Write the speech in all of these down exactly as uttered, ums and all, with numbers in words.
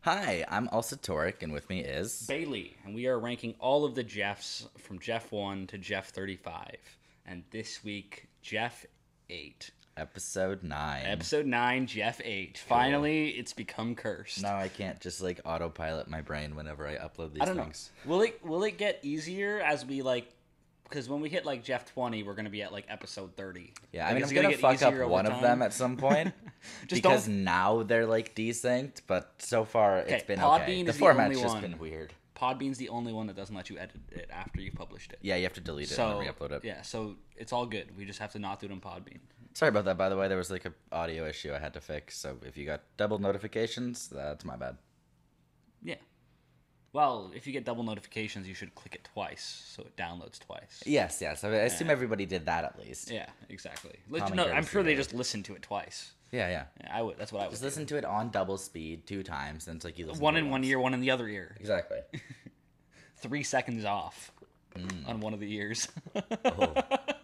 Hi, I'm also Torek, and with me is Bailey, and we are ranking all of the Jeffs from Jeff one to Jeff thirty-five. And this week, Jeff eight. episode nine. Episode nine, Jeff eight. Finally, it's become cursed. Now I can't just like autopilot my brain whenever I upload these I don't things. know. Will it will it get easier as we like? Because when we hit like Jeff twenty, we're gonna be at like episode thirty. Yeah, like, I mean, it's I'm gonna, get fuck up easier over one of time. them at some point Just because don't. now they're like desynced, but so far Okay, it's been Podbean okay. is The the format's only just one. been weird. Podbean's the only one that doesn't let you edit it after you've published it. Yeah, you have to delete it So and re-upload it. yeah, so it's all good. We just have to not do it on Podbean. Sorry about that, by the way. There was like a audio issue I had to fix, so if you got double notifications, that's my bad. Yeah. Well, if you get double notifications, you should click it twice, so it downloads twice. Yes, yes. I, I assume everybody did that at least. Yeah, exactly. Let- Common No, I'm courtesy sure they there. just listened to it twice. Yeah, yeah. Yeah, I would. That's what I would. Just do. listen to it on double speed two times, and it's like you listen One to it in one once. ear, one in the other ear. Exactly. Three seconds off on one of the ears. Oh.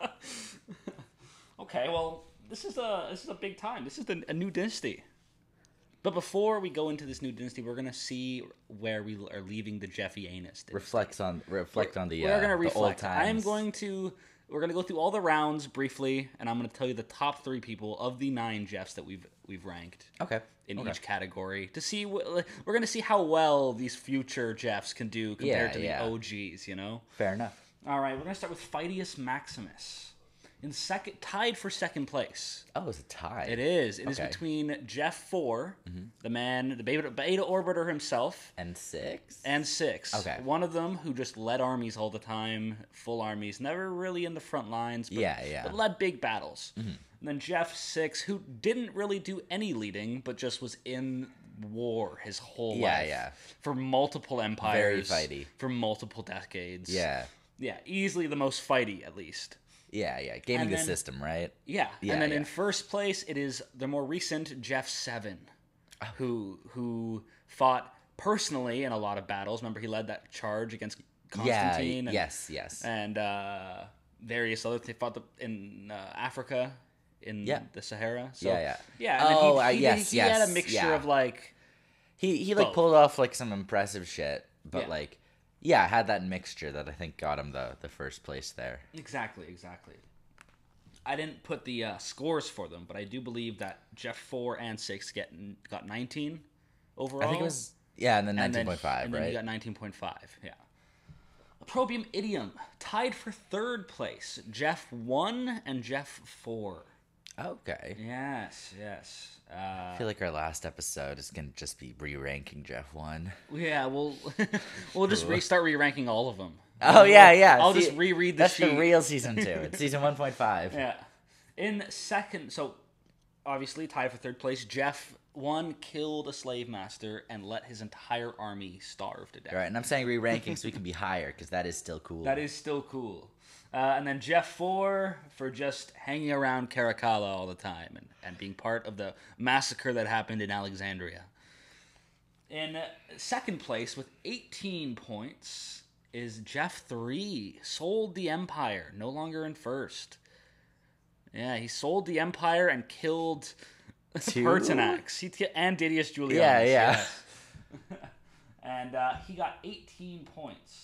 Okay, well, this is a this is a big time. This is the, a new dynasty. But before we go into this new dynasty, we're gonna see where we are leaving the Jeffy Anus dynasty. Reflects on reflect on the We're uh, gonna the old reflect. I am times. going to. We're gonna go through all the rounds briefly, and I'm gonna tell you the top three people of the nine Jeffs that we've we've ranked Okay. in okay. each category to see. Wh- we're gonna see how well these future Jeffs can do compared Yeah, to the yeah. O Gs. You know. Fair enough. All right, we're gonna start with Phytius Maximus, in second, tied for second place. Oh, it's a tie. It is. It is Okay. between Jeff four, the man, the beta, beta orbiter himself, And six. and six. Okay. One of them who just led armies all the time, full armies, never really in the front lines, but, Yeah, yeah. but led big battles. And then Jeff six, who didn't really do any leading, but just was in war his whole Yeah, life. yeah. For multiple empires. Very fighty. For multiple decades. Yeah. Yeah, easily the most fighty, at least. Yeah, yeah. Gaming And the then- system, right? Yeah, Yeah, and then yeah. in first place, it is the more recent Jeff Seven, Oh. who who fought personally in a lot of battles. Remember, he led that charge against Yeah. Constantine. and, Yes, yes. and uh, various other. They fought the, in uh, Africa, in Yeah. the Sahara. So, Yeah, yeah. yeah. And Oh, then uh, he, he, yes, he had yes, a mixture yeah. of like. he he like both. pulled off like some impressive shit, but Yeah. like yeah, had that mixture that I think got him the the first place there. Exactly, exactly. I didn't put the uh, scores for them, but I do believe that Jeff four and six get got nineteen overall. I think it was yeah, and then and nineteen then, point five, and then right? you got nineteen point five. Yeah. Opprobrium Idiom tied for third place. Jeff one and Jeff four. Okay. Yes, yes. Uh, I feel like our last episode is gonna just be re-ranking Jeff one. yeah, we'll we'll just restart re-ranking all of them. Oh yeah, yeah. I'll See, just reread the That's sheet. the real season two. It's season one point five. Yeah. In second, so obviously tied for third place, Jeff one killed a slave master and let his entire army starve to death. Right, and I'm saying re-ranking so we can be higher because that is still cool. That is still cool. Uh, and then Jeff four for just hanging around Caracalla all the time and, and being part of the massacre that happened in Alexandria. In uh, second place with eighteen points is Jeff three. Sold the Empire, no longer in first. Yeah, he sold the Empire and killed Two? Pertinax. He t- and Didius Julianus. Yeah, yeah. yes. And uh, he got eighteen points.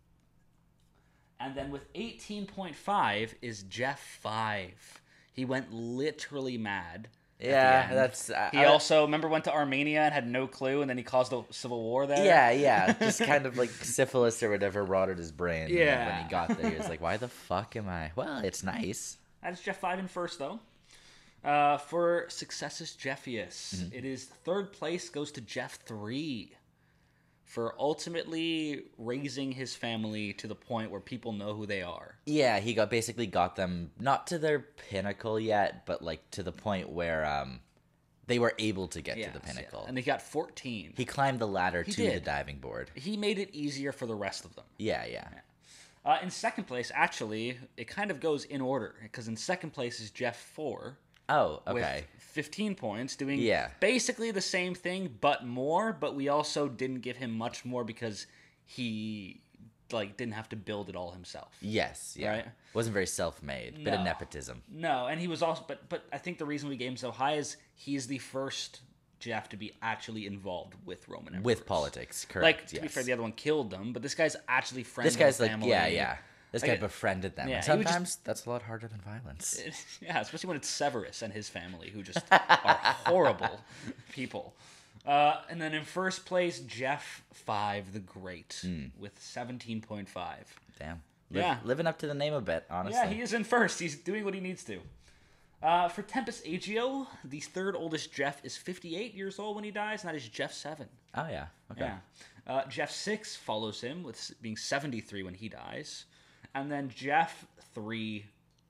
And then with eighteen point five is Jeff five. He went literally mad. at the Yeah, end. that's. Uh, He I- also, remember, went to Armenia and had no clue, and then he caused a civil war there? Yeah, yeah. Just kind of like syphilis or whatever rotted his brain. and then Yeah. When he got there, he was like, "Why the fuck am I?" Well, it's nice. That's Jeff five in first, though. Uh, for Successus Jeffius, Mm-hmm. it is third place goes to Jeff three. For ultimately raising his family to the point where people know who they are. Yeah, he got basically got them not to their pinnacle yet, but like to the point where um they were able to get Yes, to the yeah. pinnacle. And they got fourteen. He climbed the ladder He to the did. diving board. He made it easier for the rest of them. Yeah, yeah. Uh, in second place, actually, it kind of goes in order because in second place is Jeff four Oh, with okay. fifteen points, doing Yeah. basically the same thing but more. But we also didn't give him much more because he like didn't have to build it all himself. Yes, yeah. Right? Wasn't very self-made. Bit of No. nepotism. No, and he was also, but but I think the reason we gave him so high is he's the first Jeff to be actually involved with Roman emperors. With politics, correct? Like, to yes. be fair, the other one killed them, but this guy's actually friends This guy's with the like, family. yeah, yeah. This Like, guy befriended them. yeah, and he would just- sometimes that's a lot harder than violence. Yeah, especially when it's Severus and his family, who just are horrible people. Uh, and then in first place, Jeff five the Great Hmm. with seventeen point five. Damn. Liv- Yeah. Living up to the name a bit, honestly. Yeah, he is in first. He's doing what he needs to. Uh, for Tempus Agio, the third oldest Jeff is fifty-eight years old when he dies, and that is Jeff seven. Oh, yeah. Okay. Yeah. Uh, Jeff six follows him with s- being seventy-three when he dies. And then Jeff three...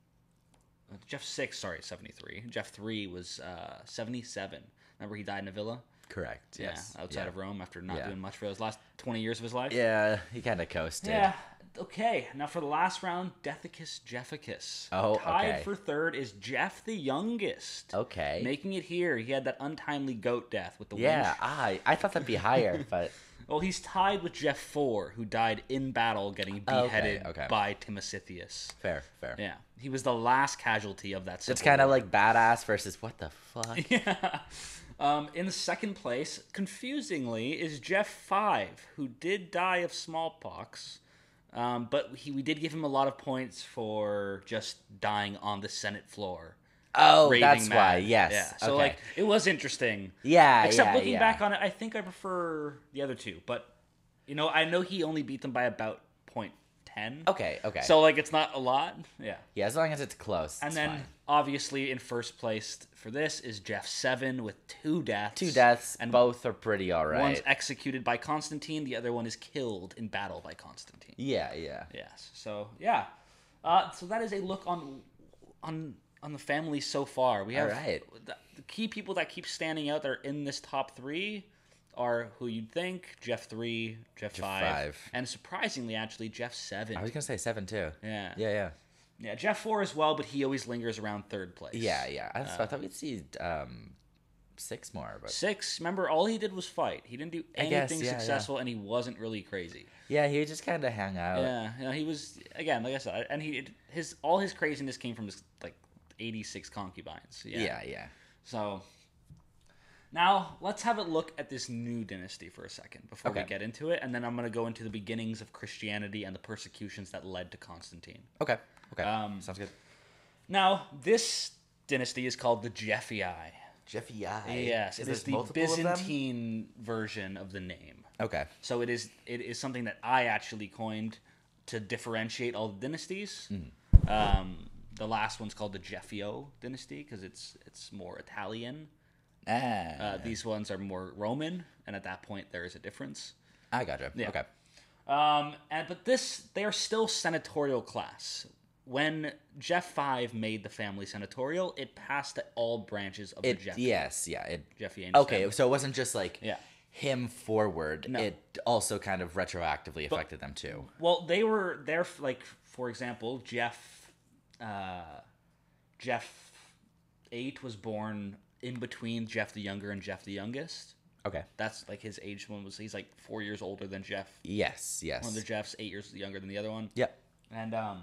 uh, Jeff six, sorry, seventy-three. Jeff three was uh, seventy-seven. Remember he died in a villa? Correct. Yes. Yeah, outside yeah. of Rome after not Yeah. doing much for those last twenty years of his life. Yeah, he kind of coasted. Yeah. Okay, now for the last round, Deathicus Jefficus. Oh, Tied okay. for third is Jeff the Youngest. Okay. Making it here. He had that untimely goat death with the Yeah, winch. I I thought that'd be higher, but Well, he's tied with Jeff four, who died in battle getting Okay, beheaded okay. by Timothythius. fair, fair. Yeah, he was the last casualty of that civil It's kind of war. like badass versus what the fuck? Yeah. Um, in second place, confusingly, is Jeff five, who did die of smallpox. Um, but he, we did give him a lot of points for just dying on the Senate floor. Oh, raving that's mad. why. Yes. Yeah. So okay. like it was interesting. yeah, Except yeah, looking yeah. back on it, I think I prefer the other two. But you know, I know he only beat them by about point ten. Okay, okay. So like it's not a lot. Yeah. yeah, as long as it's close. And it's then fine. obviously in first place for this is Jeff seven with two deaths. two deaths, and both are pretty all right. one's executed by Constantine, the other one is killed in battle by Constantine. Yeah, yeah. Yes. So yeah. Uh, so that is a look on on on the family so far. We have Alright. the, the key people that keep standing out that are in this top three are who you'd think: Jeff three, Jeff, five, five. and surprisingly, actually, Jeff seven. I was gonna say seven too. Yeah. Yeah, yeah. Yeah, Jeff four as well, but he always lingers around third place. Yeah, yeah. I, I thought we'd see um six more, but Six. Remember, all he did was fight. He didn't do I guess, anything yeah, yeah. successful, and he wasn't really crazy. yeah, he just kind of hung out. Yeah, you know, he was again, like I said, and he his all his craziness came from his like eighty-six concubines. Yeah. yeah, yeah. So now let's have a look at this new dynasty for a second before we Okay. get into it, and then I'm going to go into the beginnings of Christianity and the persecutions that led to Constantine. Okay, okay. Um, Sounds good. Now this dynasty is called the Gephii. Jeffy I. Yes, is it is there the multiple of them? Byzantine version of the name. Okay. So it is it is something that I actually coined to differentiate all the dynasties. Mm-hmm. Um, the last one's called the Gefio dynasty because it's it's more Italian. Ah, Uh, these ones are more Roman, and at that point there is a difference. I gotcha. yeah. Okay. Um, and but this they are still senatorial class. When Jeff five made the family senatorial, it passed to all branches of It the Jeff. yes, yeah. It Jeffian okay. family. So it wasn't just like Yeah. him forward. No. It also kind of retroactively affected them too. Well, they were there. Like for example, Jeff, uh, Jeff eight was born in between Jeff the Younger and Jeff the Youngest. Okay. That's like his age one was he's like four years older than Jeff. Yes. Yes. One of the Jeffs eight years younger than the other one. Yep. And um,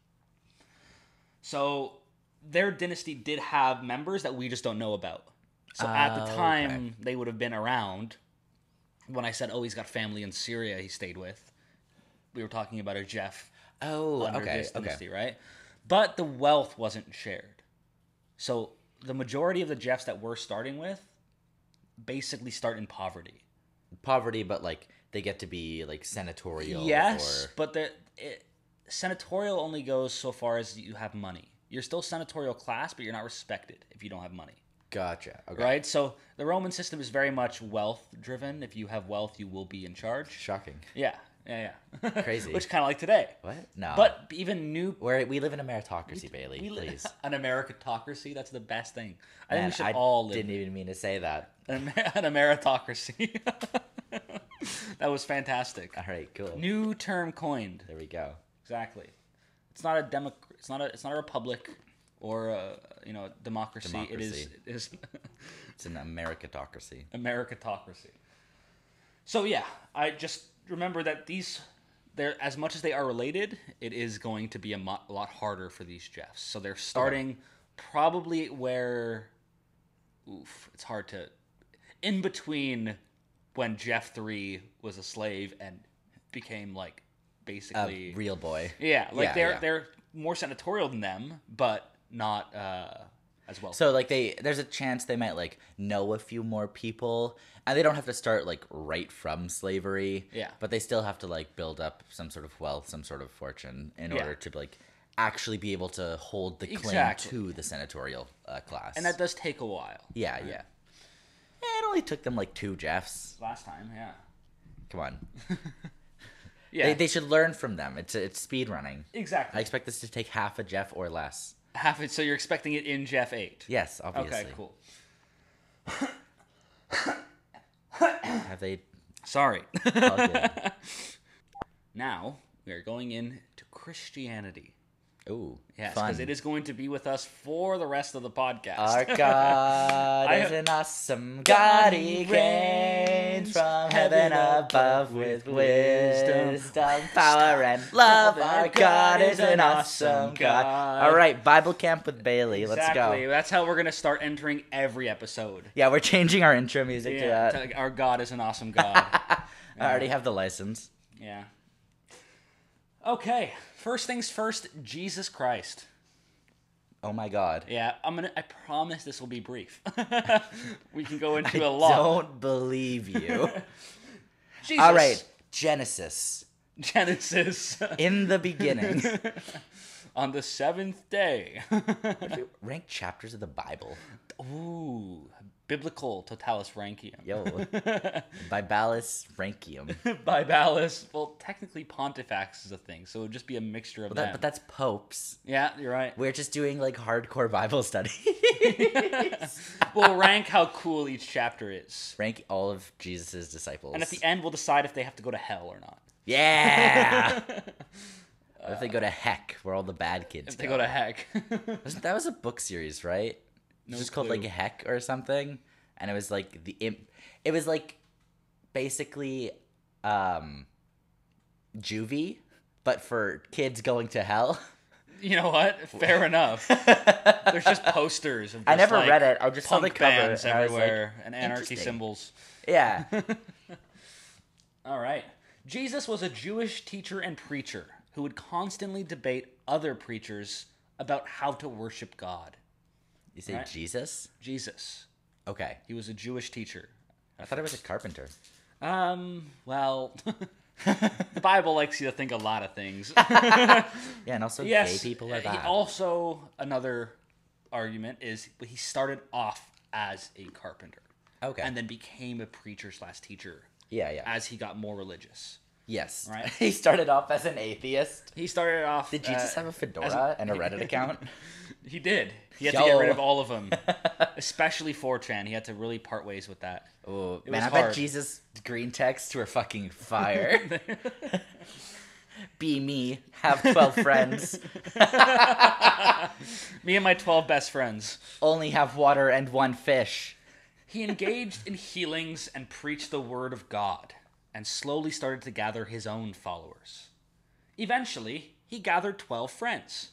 so their dynasty did have members that we just don't know about. So at the Oh, time okay. they would have been around. When I said, "Oh, he's got family in Syria," he stayed with. We were talking about a Jeff Oh. under Okay. this Okay. dynasty, right? But the wealth wasn't shared. So the majority of the Jeffs that we're starting with basically start in poverty. Poverty, but like they get to be like senatorial. Yes, Or... but the it, senatorial only goes so far as you have money. You're still senatorial class, but you're not respected if you don't have money. Gotcha. Okay. Right? So the Roman system is very much wealth driven. If you have wealth, you will be in charge. Shocking. Yeah, yeah, yeah. Crazy. Which kind of like today. What? No. But even new Where we live in a meritocracy, Bailey. we li- please. an meritocracy. That's the best thing. I Man, think we should I all live didn't even mean to say that. an, an meritocracy. That was fantastic. All right. Cool. New term coined. There we go. Exactly. It's not a demo. It's not a. It's not a republic, or a you know democracy. It is. Democracy. It is It's an Americatocracy. Americatocracy. So yeah, I just remember that these, they're as much as they are related, it is going to be a, mo- a lot harder for these Jeffs. So they're starting probably where, oof, it's hard to. in between when Jeff three was a slave and became like basically A real boy. yeah, like Yeah, they're yeah. they're more senatorial than them, but not uh, as well. So like they, there's a chance they might like know a few more people, and they don't have to start like right from slavery. Yeah. But they still have to like build up some sort of wealth, some sort of fortune, in Yeah. order to like actually be able to hold the claim Exactly. to the senatorial uh, class. and that does take a while. yeah, yeah. Eh, it only took them like two Jeffs. Last time, yeah. Come on. Yeah, They, they should learn from them. It's it's speed running. I exactly. expect this to take half a Jeff or less. Half it, so you're expecting it in Jeff eight. Yes, obviously. Okay, cool. Have they? Sorry. All good. Now we are going into Christianity. Ooh, Yes, fun. because it is going to be with us for the rest of the podcast. Our God I- is an awesome God. He reigns from heaven above with wisdom, power, and love. Our God is an awesome God. All right, Bible camp with Bailey. Let's Exactly. go. That's how we're going to start entering every episode. Yeah, we're changing our intro music to Yeah, that. to- our God is an awesome God. I already have the license. Yeah. Okay. First things first, Jesus Christ. Oh my God. Yeah, I'm gonna. I promise this will be brief. We can go into I a lot. don't believe you. Jesus. All right, Genesis. Genesis. In the beginning. On the seventh day. Rank chapters of the Bible. Ooh, biblical totalis rankium. Yo. Bibalis Rankium. Bibalis. Well, technically Pontifex is a thing, so it would just be a mixture of That, them. but that's popes. Yeah, you're right. We're just doing like hardcore Bible study. We'll rank how cool each chapter is. Rank all of Jesus' disciples. And at the end, we'll decide if they have to go to hell or not. Yeah! What if they go to heck, where all the bad kids If they go to heck. Wasn't- That was a book series, right? It No was just called clue. like Heck or something. And it was like the imp- it was like basically um juvie, but for kids going to hell. You know what? Fair enough. There's just posters of just I never like read it. I just saw punk the cover bands and I was like, everywhere and anarchy interesting. symbols. Yeah. All right. Jesus was a Jewish teacher and preacher who would constantly debate other preachers about how to worship God. You say Right. Jesus? Jesus. Okay. He was a Jewish teacher. I thought it was a carpenter. Um, well, the Bible likes you to think a lot of things. Yeah, and also Yes. gay people are he bad. also, another argument is he started off as a carpenter. Okay. And then became a preacher slash teacher yeah, yeah. as he got more religious. Yes. Right. He started off as an atheist. He started off. Did Jesus uh, have a fedora as- and a Reddit account? He did. He had to get Yo. rid of all of them, especially four chan. He had to really part ways with that. Oh, It man, was I bet hard. Jesus' green texts were fucking fire. Be me, have twelve friends, Me and my twelve best friends. only have water and one fish. He engaged in healings and preached the word of God, and slowly started to gather his own followers. Eventually, he gathered twelve friends.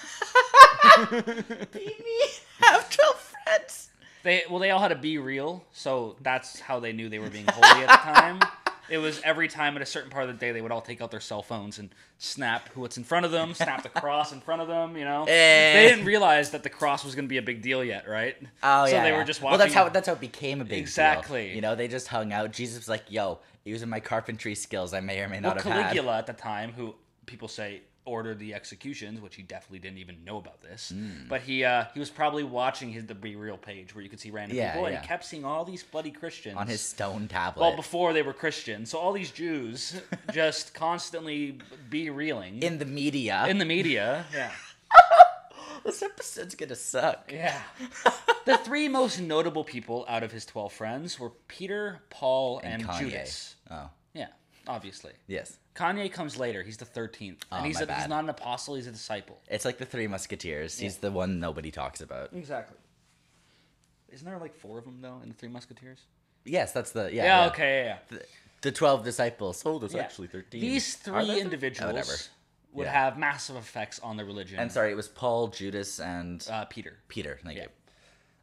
Be me, have twelve friends. They well, they all had to be real, so that's how they knew they were being holy at the time. It was every time at a certain part of the day they would all take out their cell phones and snap what's in front of them, snap the cross in front of them, you know. Eh. They didn't realize that the cross was going to be a big deal yet, right? Oh so yeah. they yeah. were just Well, watching. that's how that's how it became a big Exactly. deal. You know, they just hung out. Jesus was like, "Yo, using my carpentry skills, I may or may well, not have had." Caligula at the time, who people say ordered the executions, which he definitely didn't even know about this. Hmm. But he uh, he was probably watching his the Be Real page where you could see random Yeah, people, and yeah. he kept seeing all these bloody Christians on his stone tablet. Well, before they were Christian, so all these Jews just constantly be reeling in the media. in the media. Yeah, This episode's gonna suck. yeah. The three most notable people out of his twelve friends were Peter, Paul, and, Kanye. Judas. Oh, Yeah, obviously. yes. Kanye comes later. He's the thirteenth, Oh, and he's my a, he's bad. not an apostle. He's a disciple. It's like the Three Musketeers. He's the one nobody talks about. Exactly. Isn't there like four of them though in the Three Musketeers? Yes, that's the yeah. Yeah. yeah. Okay. Yeah. yeah. The, the twelve disciples. Oh, there's Yeah. actually thirteen. These Are there three thir- individuals Oh, whatever. would Yeah. have massive effects on the religion. And sorry, it was Paul, Judas, and uh, Peter. Peter. Thank Yeah. you.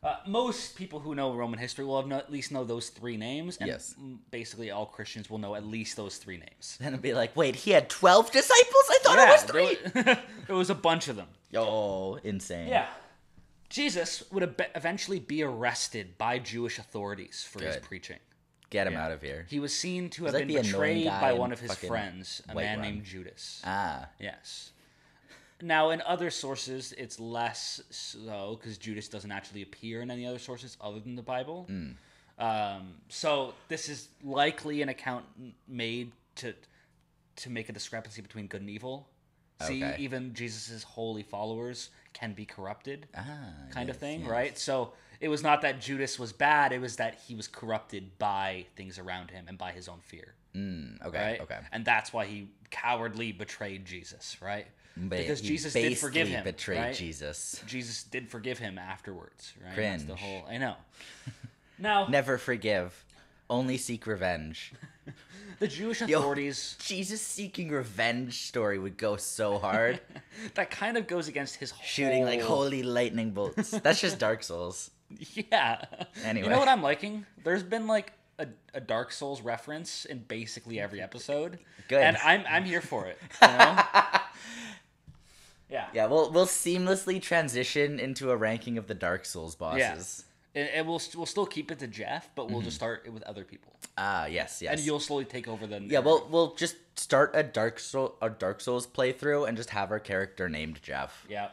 Uh, most people who know Roman history will have no, at least know those three names. And Yes. basically all Christians will know at least those three names. Then it'd be like, wait, he had twelve disciples? I thought it was three. There, there was a bunch of them. Oh, insane. Yeah. Jesus would ab- eventually be arrested by Jewish authorities for his Good. preaching. Get him Yeah. out of here. He was seen to He's have like been the annoying betrayed guy by in one of his fucking friends, a White man Run. named Judas. Ah. Yes. Now, in other sources, it's less so because Judas doesn't actually appear in any other sources other than the Bible. Mm. Um, so this is likely an account made to to make a discrepancy between good and evil. See, Okay. even Jesus' holy followers can be corrupted, Ah, kind of yes, thing, yes. right? So it was not that Judas was bad; it was that he was corrupted by things around him and by his own fear. Mm, okay, Right? okay. And that's why he cowardly betrayed Jesus, right? But because he Jesus did forgive basically him. betrayed right? Jesus. Jesus did forgive him afterwards, right? That's the Cringe. whole. I know. Now, Never forgive. Only seek revenge. the Jewish Yo. authorities. Jesus seeking revenge story would go so hard. That kind of goes against his Shooting like whole- holy lightning bolts. That's just Dark Souls. Yeah. Anyway. You know what I'm liking? There's been like a, a Dark Souls reference in basically every episode. Good. And I'm I'm here for it. You know? Yeah. Yeah, we'll we'll seamlessly transition into a ranking of the Dark Souls Yeah. bosses. And, and we'll we'll still keep it to Jeff, but we'll just start it with other people. Ah, yes, yes. And you'll slowly take over the Yeah, we'll we'll just start a Dark Soul a Dark Souls playthrough and just have our character named Jeff. Yeah.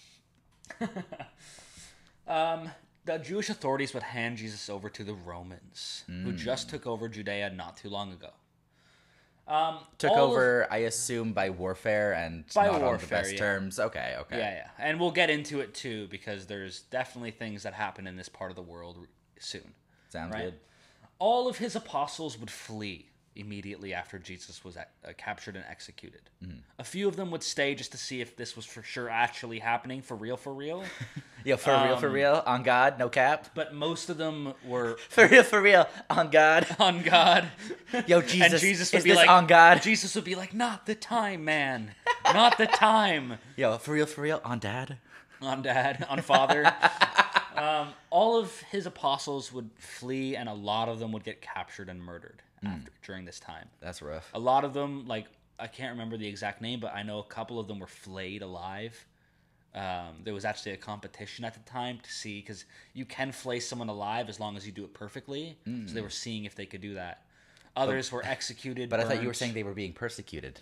um, the Jewish authorities would hand Jesus over to the Romans, who just took over Judea not too long ago. Um, Took all of- over, I assume, by warfare and By not on the warfare, best yeah. terms. Okay, okay. Yeah, yeah. And we'll get into it too, because there's definitely things that happen in this part of the world soon. Sounds Right. good. All of his apostles would flee immediately after Jesus was uh, captured and executed. A few of them would stay just to see if this was for sure actually happening, for real, for real. Yo, for real, for Um, real, on God, no cap. But most of them were For real, for real, on God. on God. Yo, Jesus, and Jesus would is be this like, on God? Jesus would be like, not the time, man. Not the time. Yo, for real, for real, on Dad. On Dad, on Father. um, all of his apostles would flee, and a lot of them would get captured and murdered after during this time. That's rough. A lot of them, like, I can't remember the exact name, but I know a couple of them were flayed alive. Um, there was actually a competition at the time to see, because you can flay someone alive as long as you do it perfectly. So they were seeing if they could do that. Others were executed. But I thought you were burnt. saying they were being persecuted.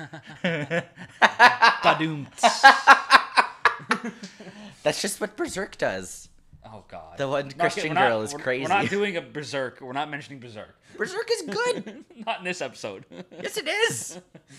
Badoom. That's just what Berserk does. Oh God. The one Not- Christian we're not- girl is we're- crazy. We're not doing a Berserk. We're not mentioning Berserk. Berserk is good. Not in this episode. Yes, it is.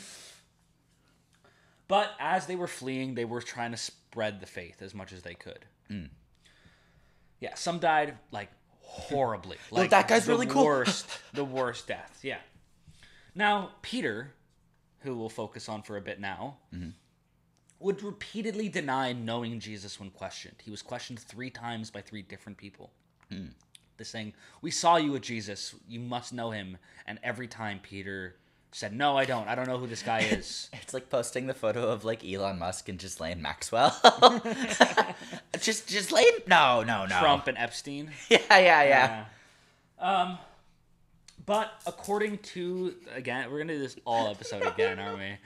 But as they were fleeing, they were trying to spread the faith as much as they could. Yeah, some died like horribly. Like that guy's the really cool. Worst, the worst deaths. Yeah. Now Peter, who we'll focus on for a bit now, would repeatedly deny knowing Jesus when questioned. He was questioned three times by three different people. They're saying, "We saw you with Jesus. You must know him." And every time Peter said, "No, I don't. I don't know who this guy is." It's like posting the photo of like Elon Musk and Ghislaine Maxwell. just Ghislaine? No, no, no. Trump and Epstein. Yeah, yeah, yeah. Yeah. Um, but according to, again, we're gonna do this all episode again, aren't we?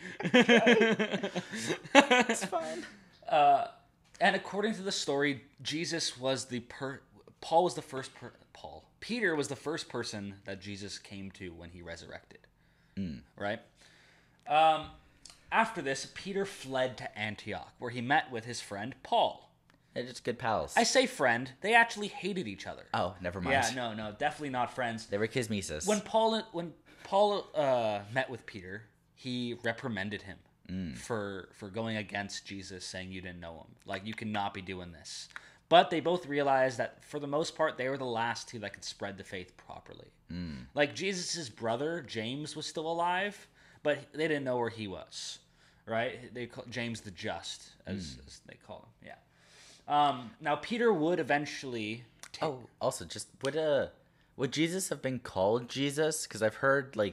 It's fine. And according to the story, Jesus was the per. Paul was the first per. Paul. Peter was the first person that Jesus came to when he resurrected. Right. Um, after this, Peter fled to Antioch, where he met with his friend Paul. They're just good pals. I say friend; they actually hated each other. Oh, never mind. Yeah, no, no, definitely not friends. They were kismesis. When Paul when Paul uh, met with Peter, he reprimanded him for for going against Jesus, saying you didn't know him. Like, you cannot be doing this. But they both realized that for the most part, they were the last two that could spread the faith properly. Like, Jesus' brother James was still alive, but they didn't know where he was. Right? They call James the Just, as, as they call him. Yeah. Um, now Peter would eventually. ta- Oh, also, just would uh, would Jesus have been called Jesus? Because I've heard like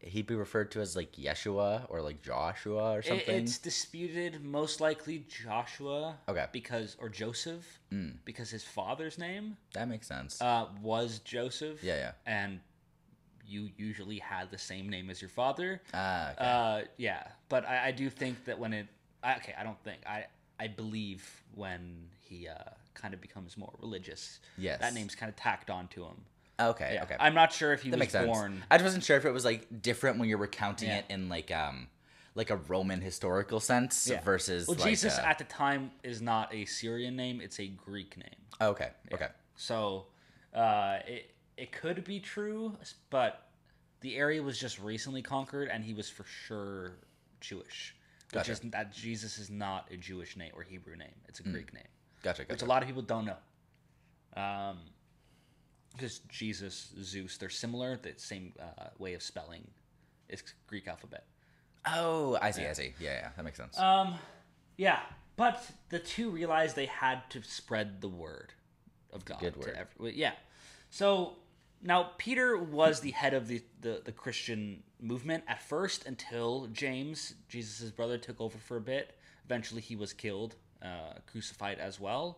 he be referred to as like Yeshua or like Joshua or It, something? it's disputed, most likely Joshua. Okay. Because or Joseph, Mm, because his father's name that makes sense. uh, was Joseph. Yeah, yeah. And you usually had the same name as your father. Ah, okay. Uh, yeah, but I, I do think that when it, I, okay, I don't think I, I believe when he uh, kind of becomes more religious, Yes. that name's kind of tacked onto him. okay, Yeah. okay. I'm not sure if he That was makes sense. born. I just wasn't sure if it was like different when you're recounting Yeah. it in like um like a Roman historical sense Yeah. versus Well, like Jesus a- at the time is not a Syrian name; it's a Greek name. okay, okay. So, uh, it it could be true, but the area was just recently conquered, and he was for sure Jewish. Which Gotcha. is that Jesus is not a Jewish name or Hebrew name; it's a Greek name. Gotcha, Which gotcha. a lot of people don't know. Um, because Jesus, Zeus, they're similar. The same uh, way of spelling is Greek alphabet. Oh, I see, I see. Yeah, yeah, that makes sense. Um, yeah, but the two realized they had to spread the word of God. Good to word. every- yeah. So now Peter was the head of the, the, the Christian movement at first until James, Jesus' brother, took over for a bit. Eventually he was killed, uh, crucified as well.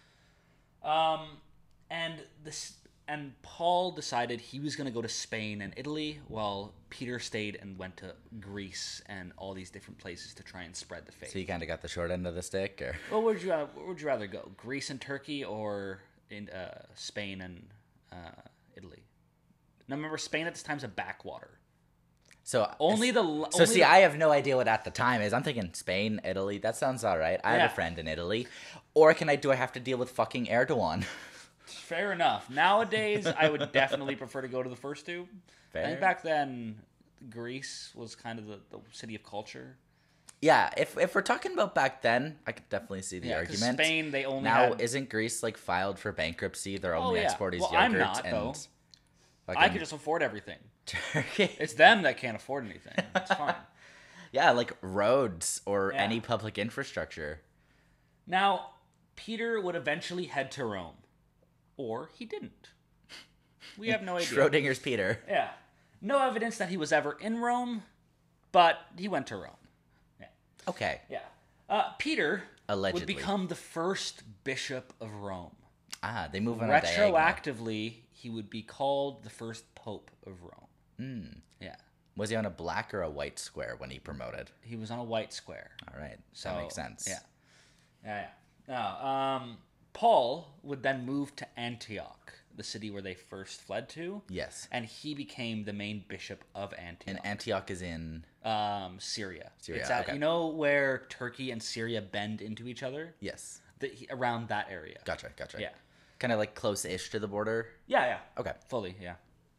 Um, and this and Paul decided he was going to go to Spain and Italy, while Peter stayed and went to Greece and all these different places to try and spread the faith. So you kind of got the short end of the stick, or Well, where would you uh, where would you rather go? Greece and Turkey, or in uh, Spain and uh, Italy? Now remember, Spain at this time's a backwater. so Only the So only see, the, I have no idea what at the time is. I'm thinking Spain, Italy. That sounds all right. I have Yeah. a friend in Italy, or can I? Do I have to deal with fucking Erdogan? fair enough. Nowadays, I would definitely prefer to go to the first two. I Fair. think back then, Greece was kind of the, the city of culture. Yeah, if if we're talking about back then, I could definitely see the Yeah, 'cause argument. Spain, they only now had- isn't Greece like filed for bankruptcy? Their Oh, only yeah. export is Well, yogurt I'm not, and though. fucking I could just afford everything. Turkey. It's them that can't afford anything. It's fine. Yeah, like roads or Yeah. any public infrastructure. Now, Peter would eventually head to Rome. Or he didn't. We have no idea. Schrodinger's Peter. Yeah. No evidence that he was ever in Rome, but he went to Rome. Yeah. Okay. Yeah. Uh, Peter Allegedly. would become the first bishop of Rome. Ah, they move on a diagonal. Retroactively, he would be called the first pope of Rome. Mm. Yeah. Was he on a black or a white square when he promoted? He was on a white square. All right, So, that makes sense. Yeah. Yeah, yeah. Now, um, Paul would then move to Antioch, the city where they first fled to. Yes. And he became the main bishop of Antioch. And Antioch is in. um, Syria. Syria, It's at, okay. You know where Turkey and Syria bend into each other? Yes. The, he- around that area. Gotcha. Gotcha. Yeah. Kind of like close-ish to the border. Yeah, yeah. Okay. Fully, yeah.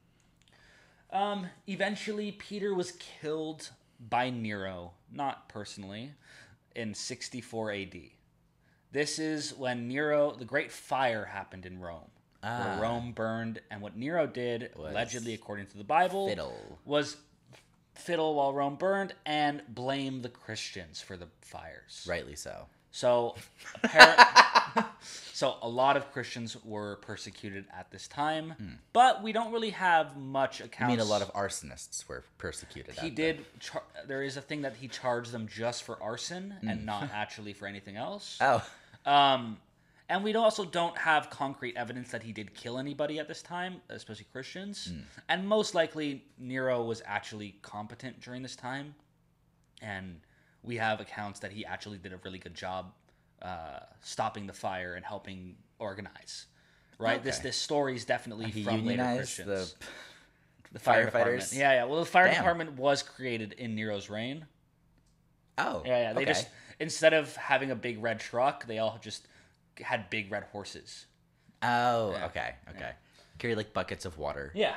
Um, eventually, Peter was killed by Nero, not personally, in sixty-four A D. This is when Nero, the Great Fire happened in Rome, Ah. where Rome burned, and what Nero did, Was allegedly according to the Bible, fiddle. was fiddle while Rome burned and blame the Christians for the fires. Rightly so. So, appar- so a lot of Christians were persecuted at this time, but we don't really have much I accounts. mean, a lot of arsonists were persecuted. He at did. Char- there is a thing that he charged them just for arson and not actually for anything else. The... Oh. Um, and we also don't have concrete evidence that he did kill anybody at this time, especially Christians. And most likely, Nero was actually competent during this time, and we have accounts that he actually did a really good job uh, stopping the fire and helping organize. Right? This Okay. this story is definitely He from later unionized Christians. the The fire firefighters? department. Yeah, yeah. Well, the fire Damn. department was created in Nero's reign. Oh. Yeah, yeah. They okay. just instead of having a big red truck, they all just had big red horses. Oh. Yeah. Okay. Okay. Carry like buckets of water. Yeah.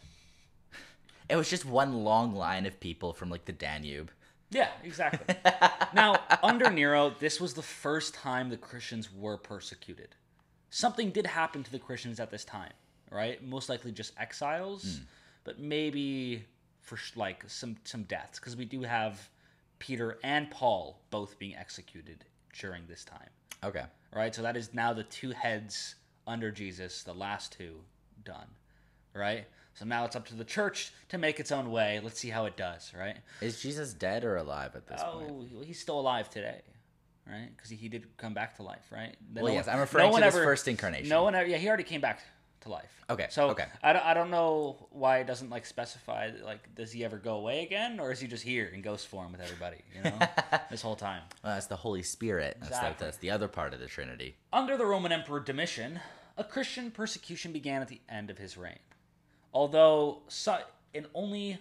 It was just one long line of people from like the Danube. Yeah, exactly. Now, under Nero, this was the first time the Christians were persecuted. Something did happen to the Christians at this time, right? Most likely just exiles, but maybe for sh- like some some deaths, because we do have Peter and Paul both being executed during this time. Okay. Right, so that is now the two heads under Jesus, the last two done, right? So now it's up to the church to make its own way. Let's see how it does, right? Is Jesus dead or alive at this oh, point? Oh, he's still alive today, right? Because he, he did come back to life, right? Well, no yes, one, I'm referring no to his ever, first incarnation. No one ever, yeah, he already came back to life. Okay, so okay. I don't, I don't know why it doesn't, like, specify, like, does he ever go away again? Or is he just here in ghost form with everybody, you know, this whole time? Well, that's the Holy Spirit. Exactly. That's, the, that's the other part of the Trinity. Under the Roman Emperor Domitian, a Christian persecution began at the end of his reign. Although, so, in only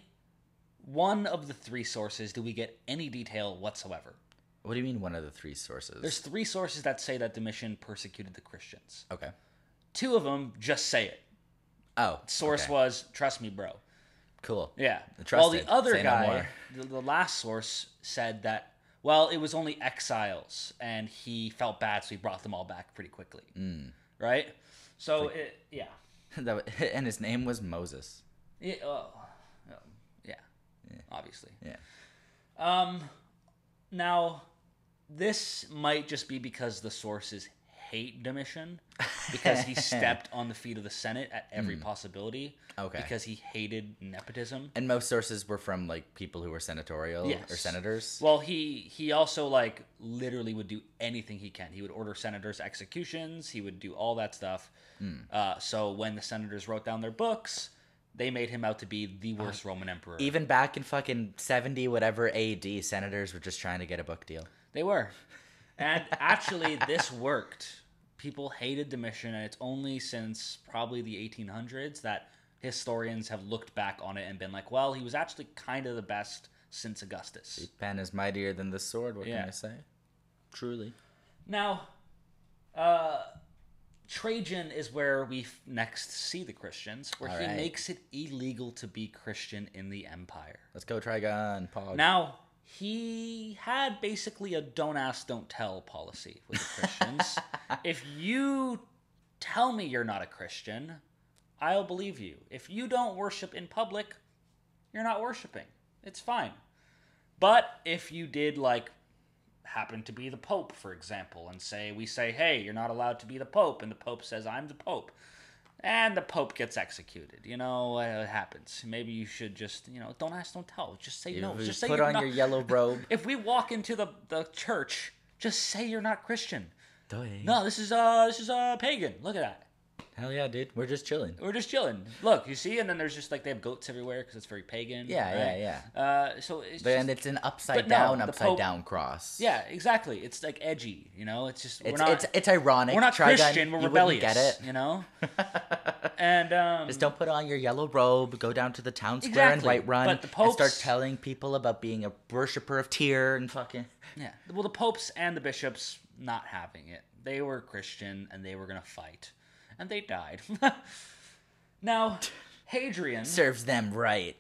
one of the three sources do we get any detail whatsoever. What do you mean one of the three sources? There's three sources that say that Domitian persecuted the Christians. Okay. Two of them just say it. Oh. Source okay. was, trust me, bro. Cool. Yeah. Trusted. While the other say guy, no the, the last source, said that, well, it was only exiles, and he felt bad, so he brought them all back pretty quickly. Mm. Right? So, like, it, yeah. And his name was Moses. Yeah, oh, oh, yeah, yeah, obviously. Yeah. Um, now, this might just be because the sources hate Domitian, because he stepped on the feet of the Senate at every mm. possibility. Okay. Because he hated nepotism. And most sources were from, like, people who were senatorial yes. or senators? Well, he, he also, like, literally would do anything he can. He would order senators' executions. He would do all that stuff. Mm. Uh, so when the senators wrote down their books, they made him out to be the worst uh, Roman emperor. Even back in fucking seventy whatever A D, senators were just trying to get a book deal. They were. And actually, this worked. People hated Domitian, and it's only since probably the eighteen hundreds that historians have looked back on it and been like, well, he was actually kind of the best since Augustus. The pen is mightier than the sword, what yeah. can I say? Truly. Now, uh... Trajan is where we f- next see the Christians, where All he right. makes it illegal to be Christian in the empire. Let's go, Trigon. Pog. Now, he had basically a don't ask, don't tell policy with the Christians. If you tell me you're not a Christian, I'll believe you. If you don't worship in public, you're not worshiping. It's fine. But if you did, like, happen to be the Pope, for example, and say, we say, hey, you're not allowed to be the Pope, and the Pope says, I'm the Pope, and the Pope gets executed. You know, it happens. Maybe you should just, you know, don't ask, don't tell. Just say you no. Just say put on not. your yellow robe. If we walk into the, the church, just say you're not Christian. Doy. No, this is uh this is uh pagan. Look at that. Hell yeah, dude. We're just chilling. We're just chilling. Look, you see? And then there's just, like, they have goats everywhere because it's very pagan. Yeah, right? yeah, yeah. Uh, so it's but, just, and it's an upside down, no, upside Pope, down cross. Yeah, exactly. It's, like, edgy, you know? It's just, we're it's, not... It's, it's ironic. We're not Trigon, Christian, we're rebellious, get it. You know? and, um... Just don't put on your yellow robe, go down to the town square exactly. and Whiterun, but the Popes, and start telling people about being a worshiper of Tyr and fucking... Yeah. Well, the popes and the bishops not having it. They were Christian, and they were going to fight. And they died. Now, Hadrian... Serves them right.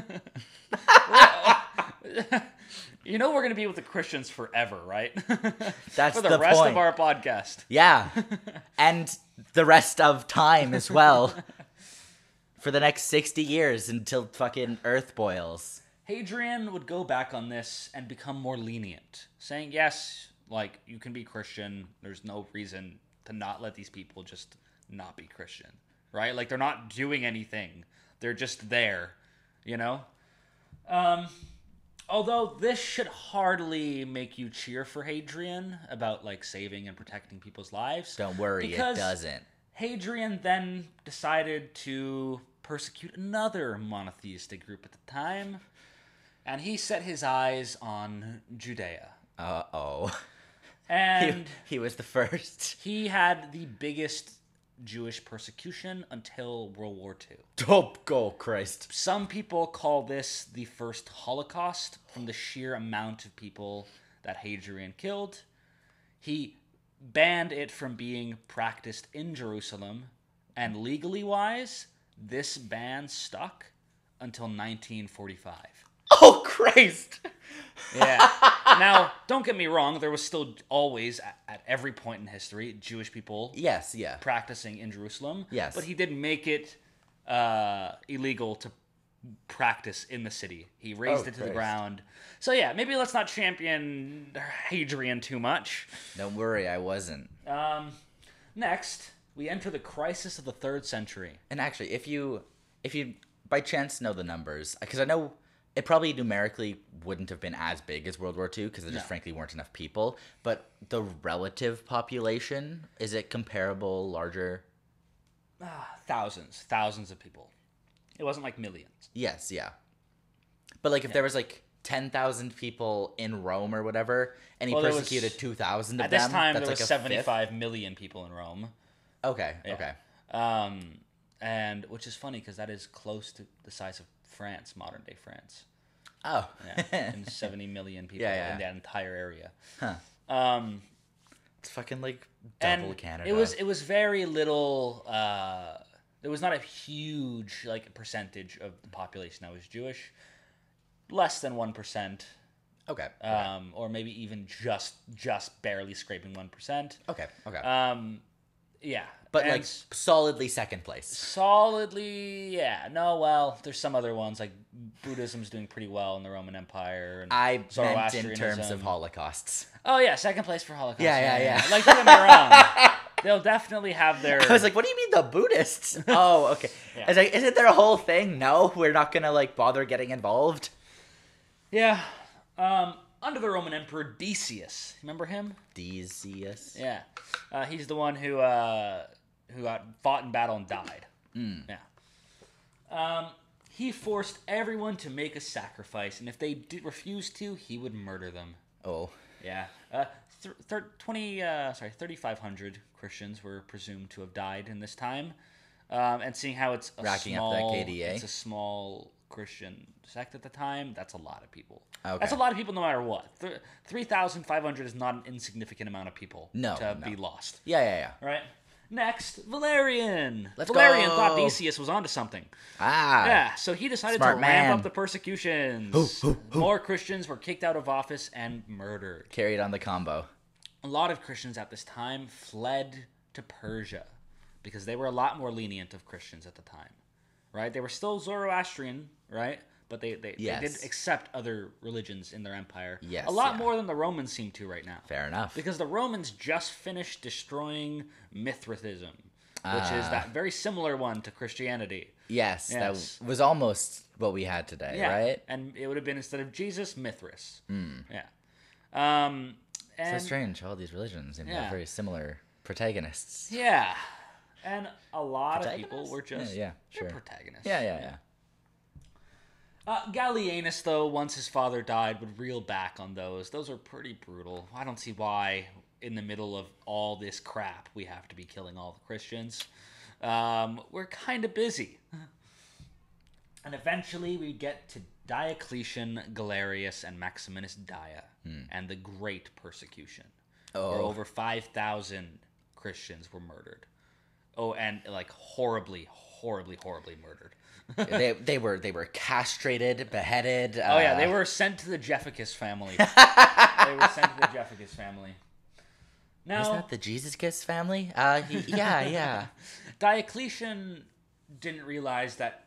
You know we're going to be with the Christians forever, right? That's For the, the rest point. of our podcast. Yeah. And the rest of time as well. For the next sixty years until fucking Earth boils. Hadrian would go back on this and become more lenient, saying, yes, like, you can be Christian. There's no reason to not let these people just not be Christian, right? Like, they're not doing anything. They're just there, you know? Um, although this should hardly make you cheer for Hadrian about, like, saving and protecting people's lives. Don't worry, it doesn't. Hadrian then decided to persecute another monotheistic group at the time, and he set his eyes on Judea. Uh-oh. And he, he was the first. He had the biggest Jewish persecution until World War Two. Oh, go Christ. Some people call this the first Holocaust from the sheer amount of people that Hadrian killed. He banned it from being practiced in Jerusalem, and legally wise, this ban stuck until nineteen forty-five. Oh, Christ! Yeah. Now, don't get me wrong, there was still always, at, at every point in history, Jewish people yes, yeah. practicing in Jerusalem. Yes. But he didn't make it uh, illegal to practice in the city. He raised oh, it to Christ. the ground. So yeah, maybe let's not champion Hadrian too much. Don't worry, I wasn't. Um, next, we enter the crisis of the third century. And actually, if you if you by chance know the numbers, because I know it probably numerically wouldn't have been as big as World War Two because there just No. frankly weren't enough people. But the relative population, is it comparable, larger? Ah, thousands, thousands of people. It wasn't like millions. Yes, yeah. But like if there was like ten thousand people in Rome or whatever, and he Well, there was- persecuted two thousand of At them, this time, that's there like was a seventy-five million people in Rome. fifth? Okay, Yeah. okay. Um, and which is funny because that is close to the size of France, modern day France. Oh. Yeah, and seventy million people Yeah, yeah. in that entire area. Huh. Um, It's fucking like double and Canada. it was it was very little. Uh, there was not a huge like percentage of the population that was Jewish. Less than one percent, Okay. Okay. um, or maybe even just just barely scraping one percent. okay. Okay. Um, yeah, but and like solidly second place. solidly, yeah. No, well, there's some other ones like Buddhism's doing pretty well in the Roman Empire. And I meant in Zoroastrianism. terms of holocausts. Oh yeah, second place for Holocaust. Yeah, yeah, yeah. Like don't get me wrong, they'll definitely have their. I was like, what do you mean the Buddhists? Oh, okay. Yeah. I was like, isn't there a whole thing? No, we're not gonna like bother getting involved. Yeah, um, under the Roman Emperor Decius. Remember him? Decius. Yeah, uh, he's the one who uh, who got fought in battle and died. Mm. Yeah. Um, he forced everyone to make a sacrifice, and if they did refuse to, he would murder them. Oh. Yeah. Uh, th- th- twenty. Uh, sorry, thirty-five hundred Christians were presumed to have died in this time, um, and seeing how it's a Racking up that small, K D A. it's a small Christian sect at the time. That's a lot of people. Okay. That's a lot of people, no matter what. Th- three thousand five hundred is not an insignificant amount of people. No, to no. be lost. Yeah, yeah, yeah. Right. Next, Valerian. Let's Valerian go. thought Decius was onto something. Ah. Yeah, so he decided Smart to man. ramp up the persecutions. More Christians were kicked out of office and murdered. Carried on the combo. A lot of Christians at this time fled to Persia because they were a lot more lenient of Christians at the time, right? They were still Zoroastrian, right? But they, they, Yes. they did accept other religions in their empire. Yes, a lot yeah. more than the Romans seem to right now. Fair enough. Because the Romans just finished destroying Mithraism, which is Ah. that very similar one to Christianity. Yes, Yes. that was almost what we had today, Yeah, right? and it would have been instead of Jesus, Mithras. Mm. Yeah. Um, So and strange. All these religions seem to Yeah. have very similar protagonists. Yeah, and a lot of people Protagonists? were just Yeah, yeah, they're sure. protagonists. Yeah, yeah, yeah. Uh, Gallienus, though, once his father died, would reel back on those. Those are pretty brutal. I don't see why, in the middle of all this crap, we have to be killing all the Christians. Um, we're kind of busy. And eventually we get to Diocletian, Galerius, and Maximinus Daia, and the Great Persecution, where Oh. over five thousand Christians were murdered. Oh, and like horribly, horribly, horribly murdered. they they were they were castrated, beheaded. Uh, Oh yeah, they were sent to the Jefficus family. They were sent to the Jefficus family. Now, Was that the Jesus Kiss family? Uh, y- yeah, yeah. Diocletian didn't realize that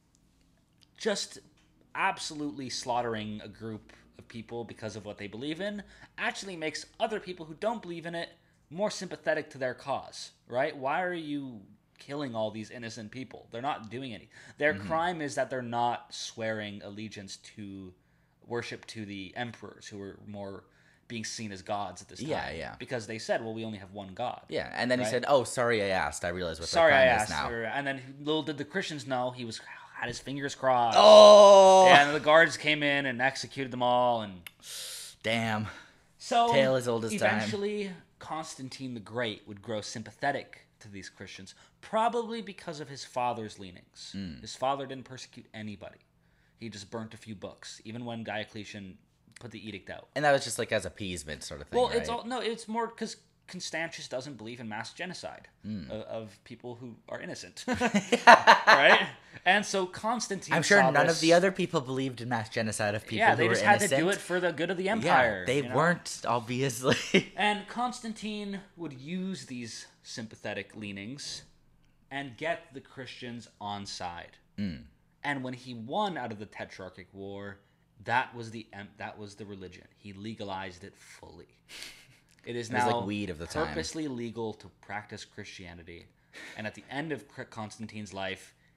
just absolutely slaughtering a group of people because of what they believe in actually makes other people who don't believe in it more sympathetic to their cause, right? Why are you killing all these innocent people? They're not doing any. Their Mm-hmm. crime is that they're not swearing allegiance to worship to the emperors who were more being seen as gods at this time. Yeah, yeah. Because they said, well, we only have one God. Yeah, and then he Right. said, "Oh, sorry, I asked. I realized what Sorry, the I crime is asked. now." Or, and then little did the Christians know he was had his fingers crossed. Oh, And the guards came in and executed them all. And damn. so Tale as old as time. eventually, Constantine the Great would grow sympathetic to these Christians, probably because of his father's leanings. Hmm. His father didn't persecute anybody. He just burnt a few books, even when Diocletian put the edict out. And that was just like as appeasement sort of thing, Well, right? it's all no. It's more because Constantius doesn't believe in mass genocide Hmm. of, of people who are innocent, right? And so Constantine. I'm sure saw none this- of the other people believed in mass genocide of people Yeah, who they were just had innocent. to do it for the good of the Yeah, empire. they you know? weren't, obviously. And Constantine would use these sympathetic leanings and get the Christians on side. Mm. And when he won out of the Tetrarchic War, that was the em- that was the religion. He legalized it fully. It is It was now like weed of the time. purposely legal to practice Christianity. And at the end of Cr- Constantine's life,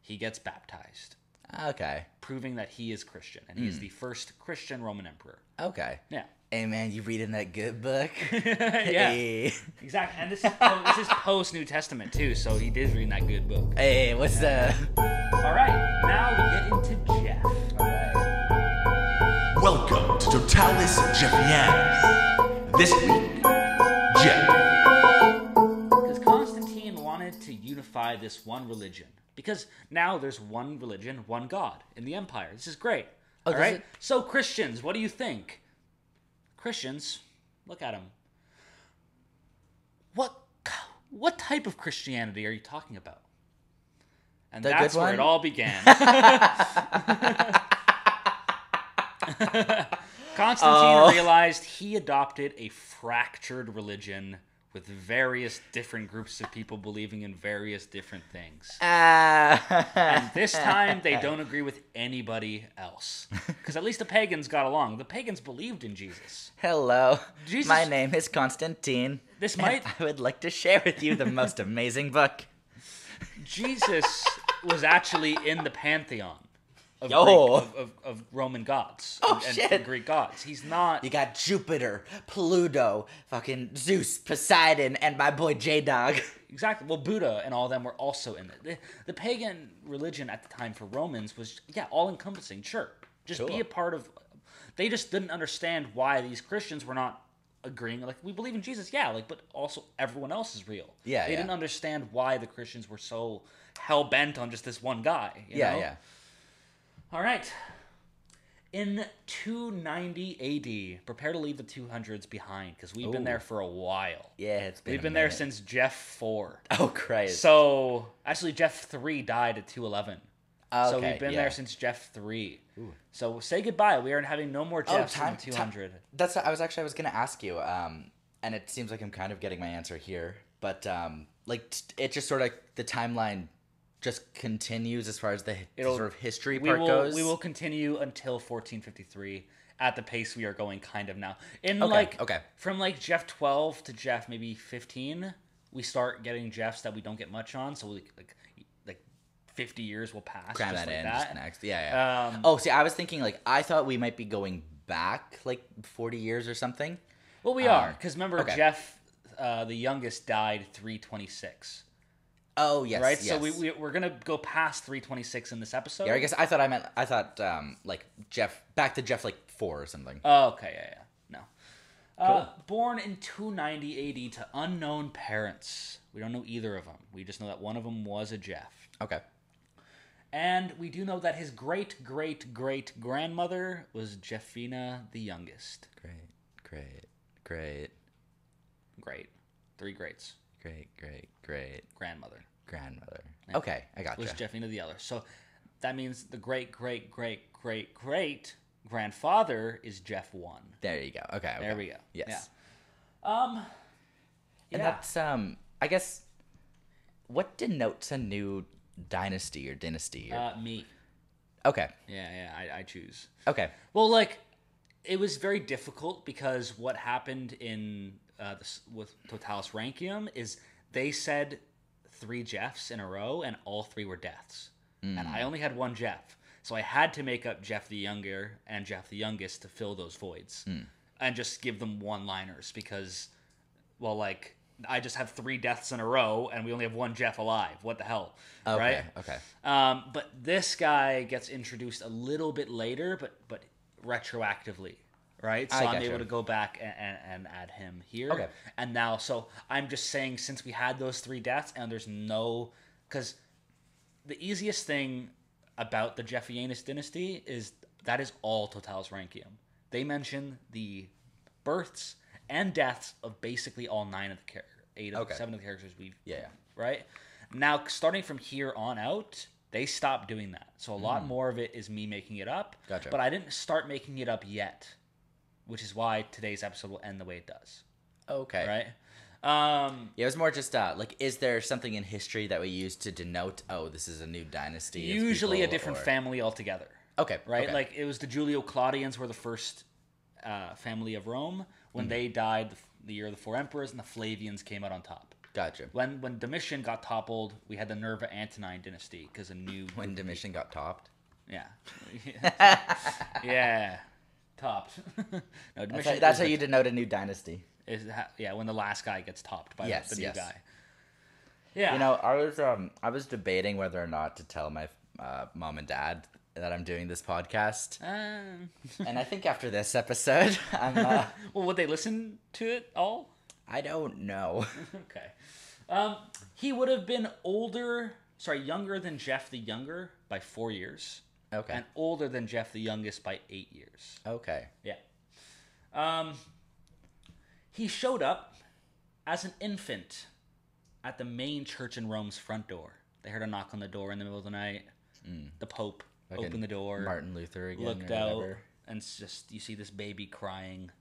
he gets baptized, Okay. proving that he is Christian, and he is the first Christian Roman emperor. Okay. Yeah. Hey man, you reading that good book? Yeah. Hey. Exactly. And this is po- this is post New Testament too, so he did read that good book. Hey, what's the? All right, now we get into Jeff. All right. Welcome to Totalis Jeffianus. This week, Jeff. Because Constantine wanted to unify this one religion. Because now there's one religion, one God in the empire. This is great. Oh, All does right? it- So Christians, what do you think? Christians, look at them. What what type of Christianity are you talking about? And The that's good where one? it all began. Constantine Oh. realized he adopted a fractured religion with various different groups of people believing in various different things. Ah. And this time, they don't agree with anybody else. Because at least the pagans got along. The pagans believed in Jesus. Hello. Jesus- My name is Constantine. This and might- I would like to share with you the most amazing book. Jesus was actually in the pantheon of, Yo. Greek, of, of, of Roman gods Oh, and, and shit. Greek gods. He's not... You got Jupiter, Pluto, fucking Zeus, Poseidon, and my boy J-Dog. Exactly. Well, Buddha and all of them were also in it. The, the pagan religion at the time for Romans was, yeah, all-encompassing. Sure. Just be Cool. a part of... They just didn't understand why these Christians were not agreeing. Like, we believe in Jesus, yeah, like, but also everyone else is real. Yeah, They yeah. didn't understand why the Christians were so hell-bent on just this one guy. You Yeah, know? yeah. All right. In two ninety A D, prepare to leave the two hundreds behind, because we've been Ooh. there for a while. Yeah, it's been We've a been there minute. since Jeff four. Oh, Christ. So, actually, Jeff three died at two eleven. So Okay, we've been yeah. there since Jeff three. So say goodbye. We are having no more Jeffs time- in the two hundred. That's I was actually I was gonna ask you, um, and it seems like I'm kind of getting my answer here, but um, like t- it just sort of the timeline just continues as far as the, the It'll- sort of history we part will, goes. We will continue until fourteen fifty-three at the pace we are going kind of now. In Okay, like okay. from like Jeff twelve to Jeff maybe fifteen, we start getting Jeffs that we don't get much on, so we, like like fifty years will pass cram just that like in that. just next. Yeah, yeah. Um, oh, see, I was thinking like I thought we might be going back like forty years or something. Well, we Um, are, because remember, okay. Jeff, uh, the youngest, died three twenty-six. Oh yes, Right? yes. So we, we, we're going to go past three twenty-six in this episode. Yeah, I guess I thought I meant I thought um like Jeff back to Jeff like four or something. Oh, okay, yeah, yeah. No. Uh, Cool. born in two ninety A D to unknown parents. We don't know either of them. We just know that one of them was a Jeff. Okay. And we do know that his great-great-great-grandmother was Jeffina the youngest. Great, great, great, Great. Three greats. great, great, great Grandmother grandmother. Okay, I gotcha. was Jeffina the other. So that means the great-great-great-great-great-grandfather is Jeff one. There you go. Okay, okay. There we go. Yes. Yeah. Um, And yeah. that's um I guess what denotes a new dynasty or dynasty or Uh, me. Okay. Yeah, yeah, I, I choose. Okay. Well, like, it was very difficult because what happened in uh, this, with Totalis Rankium is they said three Jeffs in a row, and all three were deaths. And I only had one Jeff. So I had to make up Jeff the Younger and Jeff the Youngest to fill those voids. And just give them one-liners because, well, like, I just have three deaths in a row, and we only have one Jeff alive. What the hell? Okay. Right? Okay. Um, but this guy gets introduced a little bit later, but but retroactively, right? So I I'm gotcha. able to go back and, and, and add him here. Okay. And now, so I'm just saying, since we had those three deaths, and there's no, because the easiest thing about the Jeffianus dynasty is that is all Totalis Rankium. They mention the births and deaths of basically all nine of the characters, eight of Okay. seven of the characters we've Yeah, yeah. right? Now, starting from here on out, they stopped doing that. So a lot more of it is me making it up. Gotcha. But I didn't start making it up yet, which is why today's episode will end the way it does, Okay. right? Um, Yeah, it was more just uh like is there something in history that we use to denote oh this is a new dynasty? of usually a people, different or- family altogether, Okay. right? okay. Like it was the Julio Claudians were the first uh, family of Rome. When Mm-hmm. they died, the, the year of the four emperors, and the Flavians came out on top. Gotcha. When when Domitian got toppled, we had the Nerva Antonine dynasty because a new When Domitian got topped. yeah yeah topped. No, That's, Domitian how, that's is how the- you denote a new dynasty. is ha- yeah when the last guy gets topped by Yes, the, the new yes. guy. Yeah, You know, I was um I was debating whether or not to tell my uh, mom and dad that I'm doing this podcast, Um, and I think after this episode, I'm uh, well, would they listen to it all? I don't know. Okay. Um, he would have been older, sorry, younger than Jeff the Younger by four years, Okay. and older than Jeff the Youngest by eight years. Okay. Yeah. Um, he showed up as an infant at the main church in Rome's front door. They heard a knock on the door in the middle of the night. The Pope Like opened the door, Martin Luther again. looked or out, whatever. and it's just you see this baby crying.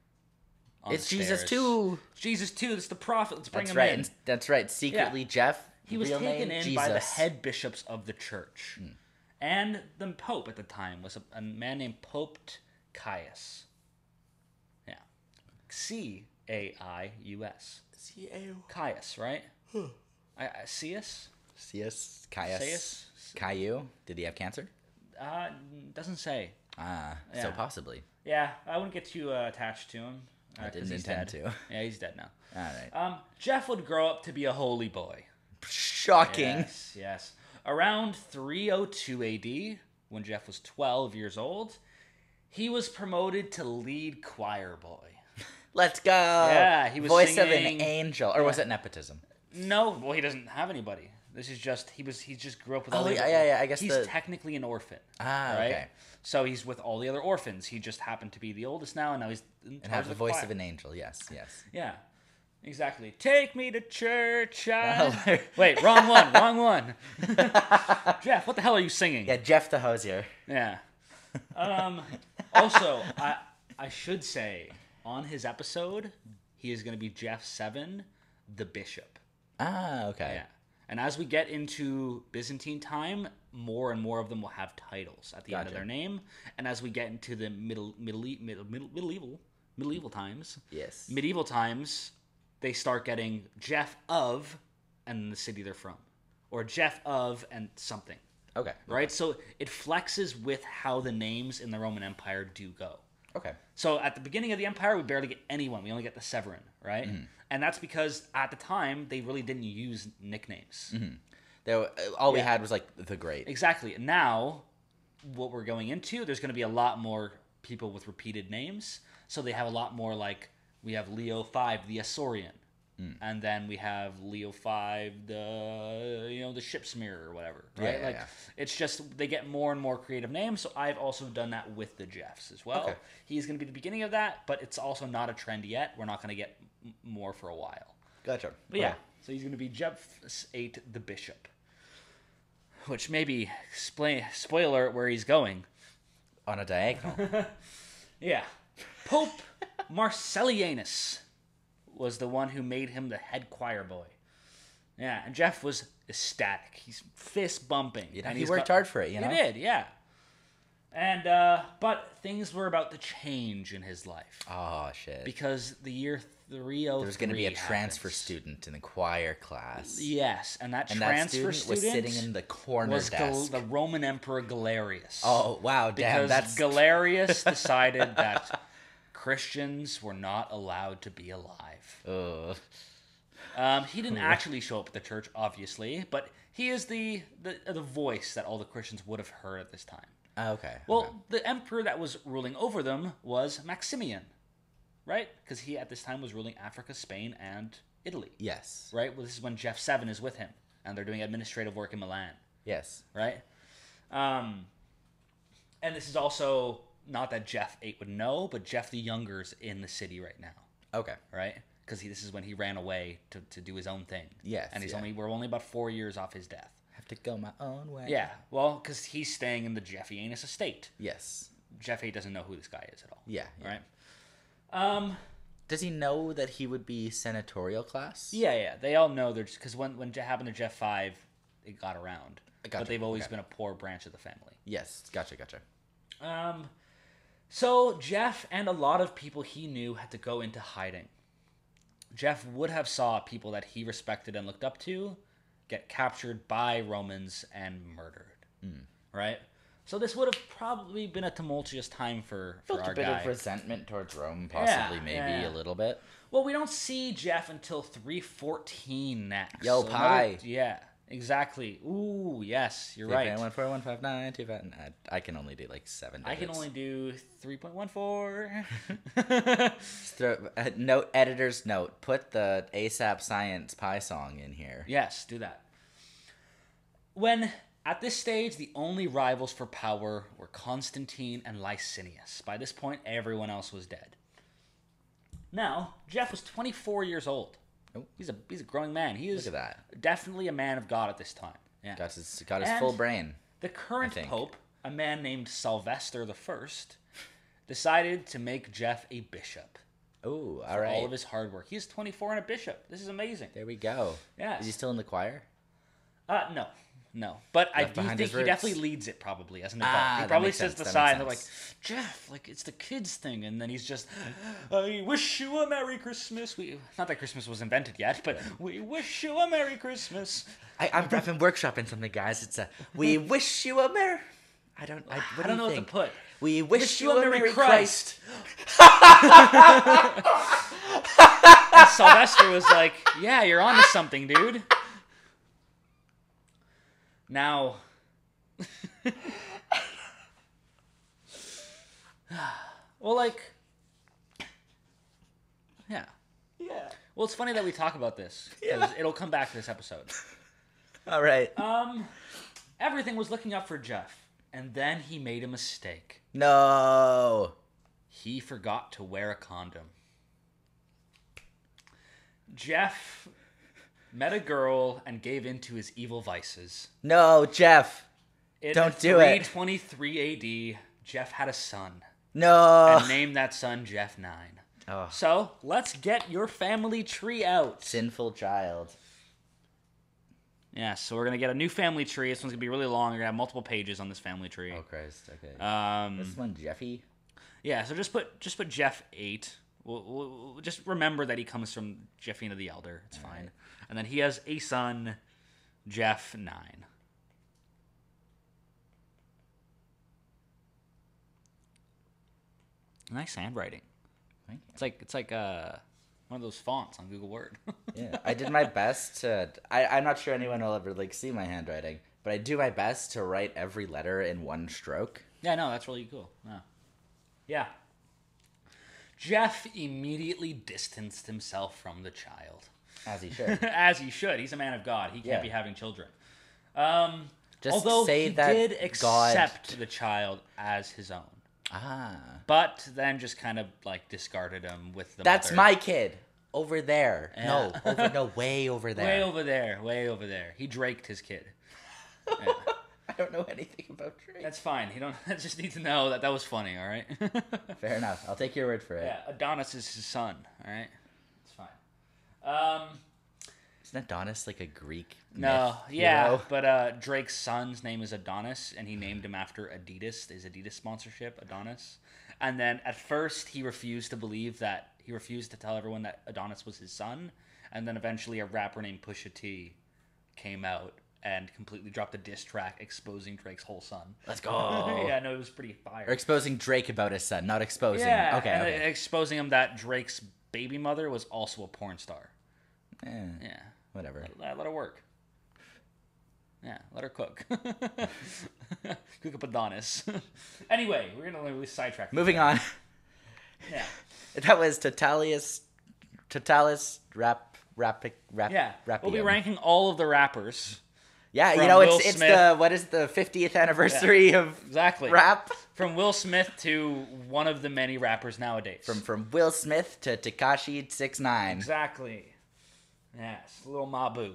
on It's the Jesus stairs. too. It's Jesus too. It's the prophet. Let's bring That's him right. in. and- That's right. Secretly, Jeff. He was real taken name, in Jesus. by the head bishops of the church. And the Pope at the time was a, a man named Pope Caius. Yeah. C A I U S. C A Caius, right? I, I, Caius? Caius. Caius. Caius? Caillou. Did he have cancer? Uh, doesn't say. Ah, so Yeah. possibly. Yeah, I wouldn't get too uh, attached to him. Uh, I 'cause didn't he's intend dead. to. Yeah, he's dead now. All right. Um, Jeff would grow up to be a holy boy. Shocking. Yes, yes. Around three oh two A D, when Jeff was twelve years old, he was promoted to lead choir boy. Let's go. Yeah, he was voice of singing- an angel, or was it nepotism? No, well, he doesn't have anybody. This is just he was he just grew up with all Oh, the yeah, other- yeah, yeah, I guess he's the- technically an orphan. Ah, right? okay. So he's with all the other orphans. He just happened to be the oldest now, and now he's in And charge have the of voice choir. of an angel. Yes, yes. Yeah, exactly. Take me to church. child. Oh. Wait, wrong one, wrong one. Jeff, what the hell are you singing? Yeah, Jeff the Hosier. Yeah. Um, also, I I should say on his episode, he is going to be Jeff Seven, the bishop. Ah, okay. Yeah. And as we get into Byzantine time, more and more of them will have titles at the end of Gotcha. their name. And as we get into the middle middle middle middle medieval medieval times, Yes. medieval times, they start getting Jeff of and the city they're from, or Jeff of and something. Okay. Right? So it flexes with how the names in the Roman Empire do go. Okay. So at the beginning of the empire, we barely get anyone. We only get the Severin, right? And that's because at the time, they really didn't use nicknames. There, uh, all we Yeah. had was like the great. Exactly. Now, what we're going into, there's going to be a lot more people with repeated names. So they have a lot more like, we have Leo the Fifth, the Isaurian. And then we have Leo the Fifth, the you know the ship's mirror or whatever, right? Yeah, yeah, like yeah. it's just they get more and more creative names. So I've also done that with the Jeffs as well. Okay. He's going to be the beginning of that, but it's also not a trend yet. We're not going to get m- more for a while. Gotcha. But yeah, so he's going to be Jeff Eight, the bishop, which maybe explain spoiler where he's going. On a diagonal. Yeah, Pope Marcellianus was the one who made him the head choir boy. Yeah, and Jeff was ecstatic. He's fist bumping. You know, and he he's worked got- hard for it, you know? He did, yeah. And uh, but things were about to change in his life Oh shit. because the year three oh three there was going to be a transfer happens. student in the choir class. Yes, and that And that transfer student, student, was sitting in the corner was Gal- desk. the Roman Emperor Galerius. Oh wow, damn, because that's Galerius decided that Christians were not allowed to be alive. Ugh. Um, he didn't actually show up at the church, obviously, but he is the, the the voice that all the Christians would have heard at this time. Oh, okay. Well, okay. the emperor that was ruling over them was Maximian, right? Because he at this time was ruling Africa, Spain, and Italy, Yes. right? Well, this is when Jeff Seven is with him, and they're doing administrative work in Milan, Yes. right? Um, and this is also not that Jeff Eight would know, but Jeff the Younger's in the city right now, Okay. right? Because this is when he ran away to, to do his own thing. Yes, and he's yeah. only we're only about four years off his death. Have to go my own way. Yeah, well, because he's staying in the Jeffianus estate. Yes. Jeff Eight doesn't know who this guy is at all. Yeah. yeah. Right? Um. Does he know that he would be senatorial class? Yeah, yeah. They all know they're just because when when it happened to Jeff Five, it got around. Gotcha, But they've always okay. been a poor branch of the family. Yes. Gotcha. Gotcha. Um. So Jeff and a lot of people he knew had to go into hiding. Jeff would have saw people that he respected and looked up to get captured by Romans and murdered. Mm. Right? So this would have probably been a tumultuous time for, for Felt our a bit guy. of resentment towards Rome, possibly, Yeah, maybe yeah. a little bit. Well, we don't see Jeff until three fourteen next. Yo, So pie. another- yeah, exactly. Ooh, yes, you're Right. right. One four one five nine two five. I can only do like seven. I can digits. only do three point one four. Just throw, uh, note editor's note. Put the ASAP Science Pie song in here. Yes, do that. When, at this stage, the only rivals for power were Constantine and Licinius. By this point, everyone else was dead. Now, Jeff was twenty-four years old. Oh. He's a he's a growing man. He is Look at that. definitely a man of God at this time. Yeah. Got his got his And full brain. The current I think. pope, a man named Sylvester the First, decided to make Jeff a bishop. Oh, all For right. all of his hard work. He's twenty-four and a bishop. This is amazing. There we go. Yes. Is he still in the choir? Uh, no. No. But I Left do behind think his he definitely roots. leads it, probably, as an adult. Ah, he that probably makes sits sense, to the that side makes and they're like, sense. Jeff, like, it's the kids' thing. And then he's just, I wish you a Merry Christmas. We Not that Christmas was invented yet, but we wish you a Merry Christmas. I, I'm, I've been workshopping something, guys. It's a we wish you a merry. I don't. I, what I don't do know you what to think? put. We wish, Wish you a merry Christ. And Sylvester was like, yeah, you're on to something, dude. Now, well, like, yeah. Yeah. Well, it's funny that we talk about this, because Yeah. it'll come back to this episode. All right. Um, everything was looking up for Jeff, and then he made a mistake. No. He forgot to wear a condom. Jeff met a girl and gave in to his evil vices. No, Jeff. In Don't do it. three twenty-three A D, Jeff had a son, No. and named that son Jeff nine. Oh, So, let's get your family tree out. sinful child. Yeah, so we're going to get a new family tree. This one's going to be really long. We're going to have multiple pages on this family tree. Oh Christ. Okay. Um, this one, Jeffy. yeah, so just put just put Jeff eight. We'll, we'll, we'll just remember that he comes from Jeffina the Elder. It's All fine. right. And then he has a son, Jeff nine. Nice handwriting. Thank you. It's like it's like uh, one of those fonts on Google Word. Yeah, I did my best to. I, I'm not sure anyone will ever like see my handwriting, but I do my best to write every letter in one stroke. Yeah, no, that's really cool. Yeah. Yeah. Jeff immediately distanced himself from the child. As he should. As he should. He's a man of God. He can't Yeah. be having children. Um, Just although say he that did God- accept the child as his own. Ah. But then just kind of like discarded him with the That's mother. my kid. Over there. No, Yeah. over no, way over there. Way over there. Way over there. He draked his kid. Yeah. I don't know anything about Drake. That's fine. You don't I just need to know that that was funny, all right? Fair enough. I'll take your word for it. Yeah, Adonis is his son, all right? It's fine. Um, Isn't Adonis like a Greek no, myth yeah, hero? but uh, Drake's son's name is Adonis, and he named him after Adidas, his Adidas sponsorship, Adonis. And then at first he refused to believe that, he refused to tell everyone that Adonis was his son, and then eventually a rapper named Pusha T came out and completely dropped a diss track exposing Drake's whole son. Let's go. Yeah, no, it was pretty fire. Or exposing Drake about his son, not exposing. Yeah, okay. and okay. exposing him that Drake's baby mother was also a porn star. Eh, Yeah, whatever. let, let her work. Yeah, let her cook. Cook up Adonis. Anyway, we're gonna really sidetrack. Moving on. Yeah, That was Totalius, Totalis rap, rap, rap, yeah. Rapium. We'll be ranking all of the rappers. Yeah, you from know, Will it's it's Smith. the what is the fiftieth anniversary of Exactly. rap? From Will Smith to one of the many rappers nowadays. From from Will Smith to Tekashi six nine. Exactly. Yes, little Mabu.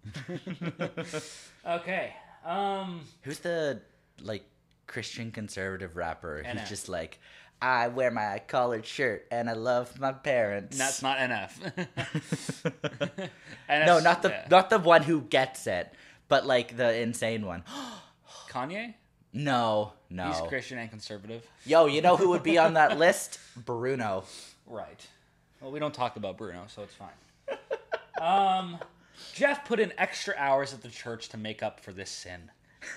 Okay. Um. Who's the like Christian conservative rapper N F. who's just like, I wear my collared shirt and I love my parents. That's not N F. no, not the yeah. not the one who gets it, but like the insane one. Kanye. No, no. He's Christian and conservative. Yo, you know who would be on that list? Bruno. Right. Well, we don't talk about Bruno, so it's fine. Um, Jeff put in extra hours at the church to make up for this sin.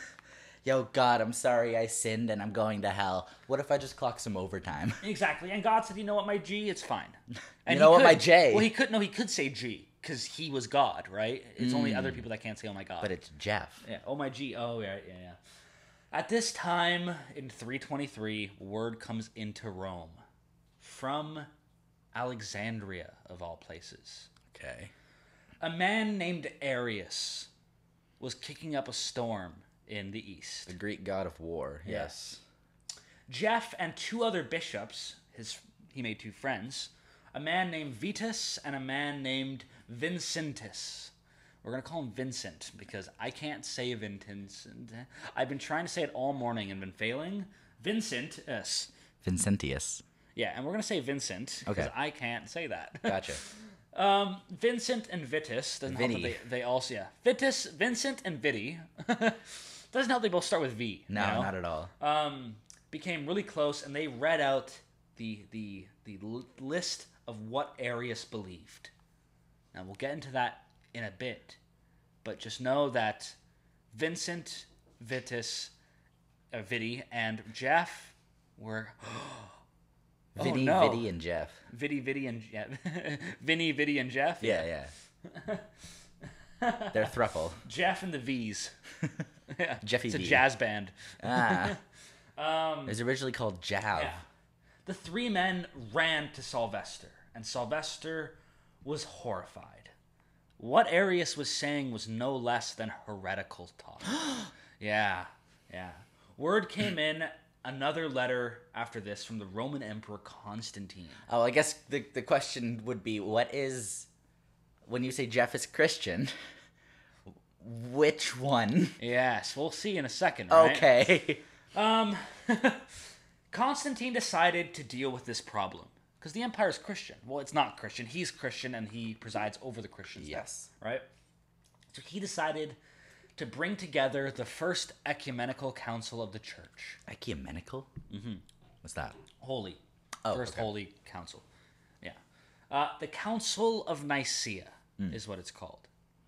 Yo, God, I'm sorry I sinned and I'm going to hell. What if I just clock some overtime? Exactly. And God said, you know what, my G, it's fine. And You know he what, could- my J? Well, he could, no, he could say G, because he was God, right? It's only other people that can't say, oh my God. But it's Jeff. Yeah, oh my G, oh yeah, yeah, yeah. At this time, in three twenty-three, word comes into Rome from Alexandria, of all places. Okay. A man named Arius was kicking up a storm in the east. The Greek god of war. Yes. Jeff and two other bishops, his he made two friends, a man named Vitus and a man named Vincentus. We're going to call him Vincent because I can't say Vincent. I've been trying to say it all morning and been failing. Vincentus. Vincentius. Yeah, and we're going to say Vincent because Okay. I can't say that. Gotcha. Um, Vincent and Vitus. Doesn't help that Vinny. they, they also, yeah. Vitus, Vincent, and Vidi. Doesn't help they both start with V. No, you know? not at all. um, became really close, and they read out the the the l- list of what Arius believed. Now we'll get into that in a bit, but just know that Vincent, Vitus, uh, Vidi, and Jeff were Vinny, no. Viddy, and Jeff. Vidi, Vidi, and Jeff. Vinny, Vidi, and Jeff. Yeah, yeah. They're thruple. Jeff and the V's. Yeah. Jeffy It's a V. jazz band. Ah. um, it was originally called Jav. Yeah. The three men ran to Sylvester, and Sylvester was horrified. What Arius was saying was no less than heretical talk. Yeah, yeah. Word came in, another letter after this from the Roman Emperor Constantine. Oh, I guess the the question would be, what is, when you say Jeff is Christian, which one? Yes, we'll see in a second, right? Okay. Um, Constantine decided to deal with this problem. Because the empire is Christian. Well, it's not Christian. He's Christian, and he presides over the Christians. Yes. Right? So he decided to bring together the first ecumenical council of the church. Ecumenical? Mm-hmm. What's that? Holy. Oh, First okay. holy council. Yeah. Uh, the Council of Nicaea is what it's called.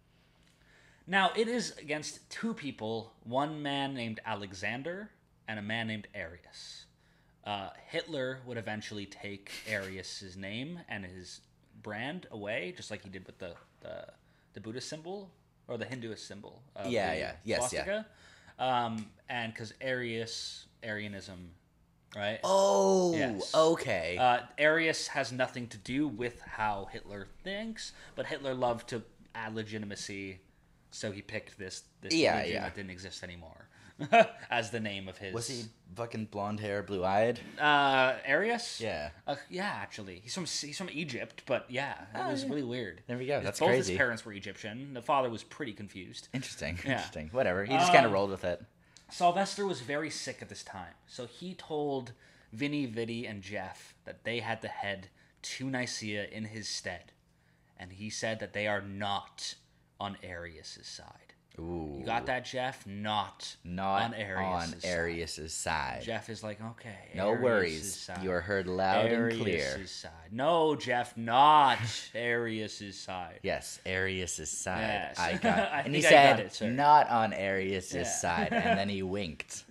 Now, it is against two people, one man named Alexander and a man named Arius. Uh, Hitler would eventually take Arius's name and his brand away, just like he did with the, the, the Buddhist symbol, or the Hinduist symbol. Of Yeah, the yeah. Yes, yeah. swastika. Um, and because Arius, Arianism, right? Oh, Yes. okay. Uh, Arius has nothing to do with how Hitler thinks, but Hitler loved to add legitimacy, so he picked this this Yeah, religion yeah. that didn't exist anymore as the name of his. Was he fucking blonde hair, blue eyed? uh, Arius? Yeah. Uh, yeah, actually, he's from he's from Egypt, but yeah, it Oh, was yeah. really weird. There we go. That's Both crazy. his parents were Egyptian. The father was pretty confused. Interesting. Yeah. Interesting. Whatever. He just kind of Um, rolled with it. Sylvester was very sick at this time, so he told Vinny, Vidi, and Jeff that they had to head to Nicaea in his stead, and he said that they are not on Arius's side. Ooh. You got that, Jeff? Not, Not on Arius's on side. Arius's side. Jeff is like, okay. No Arius's worries. side. You are heard loud and clear. Arius's side. No, Jeff, not Arius's side. Yes, Arius's side. Yes. I got it. I And he think I got said, it, sir. not on Arius's Yeah. side. And then he winked.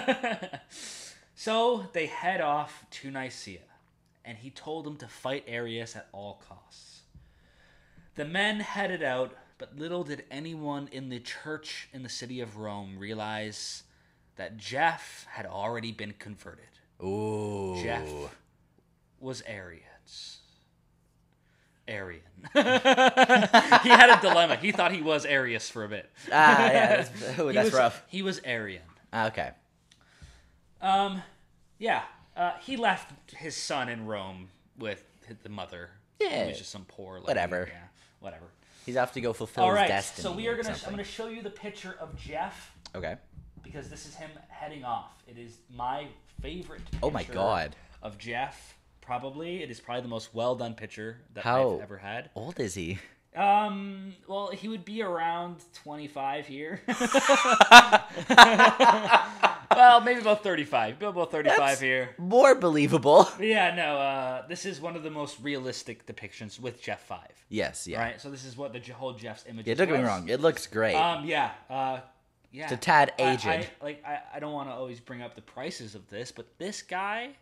So they head off to Nicaea, and he told them to fight Arius at all costs. The men headed out, but little did anyone in the church in the city of Rome realize that Jeff had already been converted. Ooh. Jeff was Arians. Arian. he had a dilemma. He thought he was Arius for a bit. Ah, yeah, that's, ooh, He that's was- rough. He was Arian. Ah, okay. Um, yeah. Uh, he left his son in Rome with the mother. Yeah. He was just some poor lady. Whatever. Yeah, whatever. He's off to go fulfill All his right. destiny. So we are or gonna. I'm something. gonna show you the picture of Jeff Okay. because this is him heading off. It is my favorite. Oh my picture God. Of Jeff, probably. It is probably the most well done picture that How I've ever had. old is he? Um. Well, he would be around twenty-five here. But Well, maybe about thirty-five. About thirty-five That's here. more believable. But yeah, no. Uh, this is one of the most realistic depictions with Jeff Five. Yes, yeah. Right. So this is what the j- whole Jeff's image. Yeah, don't get me wrong. It looks great. Um. Yeah. Uh. Yeah. It's a tad I- aged. I, like I, I don't want to always bring up the prices of this, but this guy,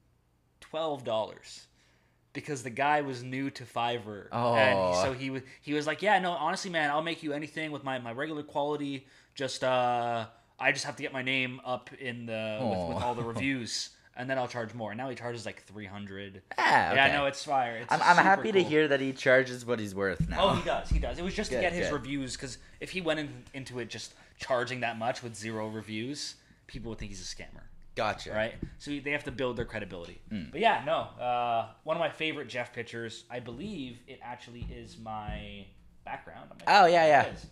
twelve dollars, because the guy was new to Fiverr. Oh. And so he was he was like, yeah, no, honestly, man, I'll make you anything with my, my regular quality. Just uh, I just have to get my name up in the with, with Oh. all the reviews, and then I'll charge more. And now he charges like three hundred. Ah, Yeah, okay. no, it's fire. It's I'm, I'm super happy to cool. hear that he charges what he's worth now. Oh, he does. He does. It was just Good, to get his good. reviews, because if he went in, into it just charging that much with zero reviews, people would think he's a scammer, Gotcha. right? So they have to build their credibility. Mm. But yeah, no. Uh, one of my favorite Jeff pictures, I believe it actually is my background. on my- Oh, yeah, yeah. It is.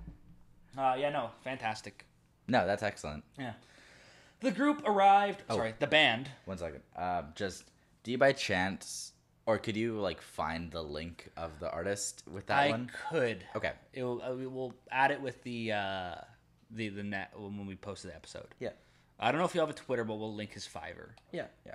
Uh, yeah, no. Fantastic. No, that's excellent. Yeah. The group arrived. Oh. Sorry, the band. One second. Um, just, do you by chance, or could you, like, find the link of the artist with that I one? could. Okay. It will, uh, we will add it with the uh, the the net when we post the episode. Yeah. I don't know if you have a Twitter, but we'll link his Fiverr. Yeah, yeah.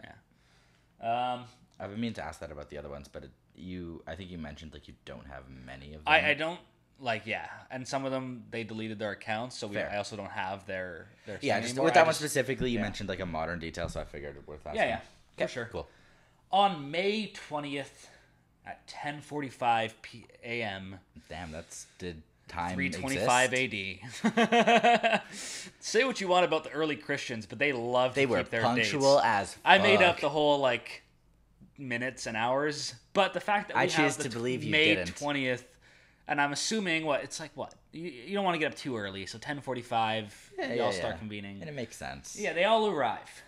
Yeah. Um, I've been meaning to ask that about the other ones, but it, you, I think you mentioned, like, you don't have many of them. I, I don't like yeah, and some of them they deleted their accounts, so we, Fair. I also don't have their their. Yeah, thing just anymore. with that I one just- specifically, you yeah. mentioned, like, a modern detail, so I figured it worth asking. Yeah, yeah, for Okay, sure. Cool. On May twentieth at ten forty-five p a.m. Damn, that's, did time three twenty-five exist? A D. Say what you want about the early Christians, but they loved They to were keep their punctual dates. as I made up fuck. the whole like minutes and hours, but the fact that we I have choose the to tw- believe you May didn't. twentieth, and I'm assuming what it's like. What you, you don't want to get up too early, so ten forty-five, Yeah, we yeah, all start yeah. convening. And it makes sense. Yeah, they all arrive.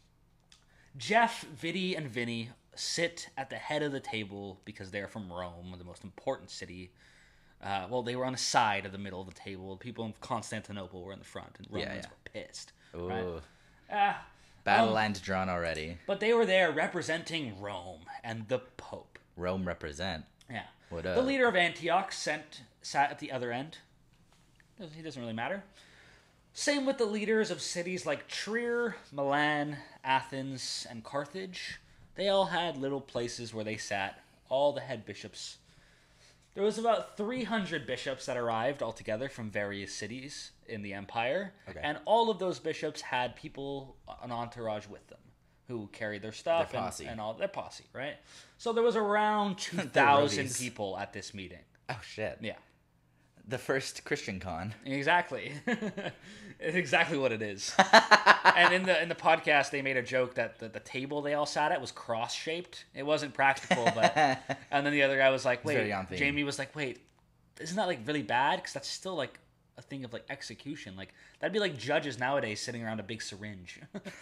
Jeff, Viddy, and Vinny sit at the head of the table because they're from Rome, the most important city. Uh, well, they were on the side of the middle of the table. People in Constantinople were in the front, and Romans Yeah, yeah. were pissed. Ooh. Right? Ah, Battle um, lines drawn already. but they were there representing Rome and the Pope. Rome represent. Yeah. What The up? leader of Antioch sent, sat at the other end. He doesn't really matter. Same with the leaders of cities like Trier, Milan, Athens, and Carthage. They all had little places where they sat, all the head bishops. There was about three hundred bishops that arrived altogether from various cities in the empire. Okay. And all of those bishops had people, an entourage with them, who carried their stuff Their and, posse. and all their posse, right? So there was around two thousand roadies. people at this meeting. Oh shit. Yeah. The first Christian con. Exactly. It's exactly what it is. And in the in the podcast, they made a joke that the, the table they all sat at was cross shaped. It wasn't practical, but and then the other guy was like, "Wait." very on theme. Jamie was like, "Wait, isn't that like really bad? Because that's still like a thing of like execution. Like that'd be like judges nowadays sitting around a big syringe."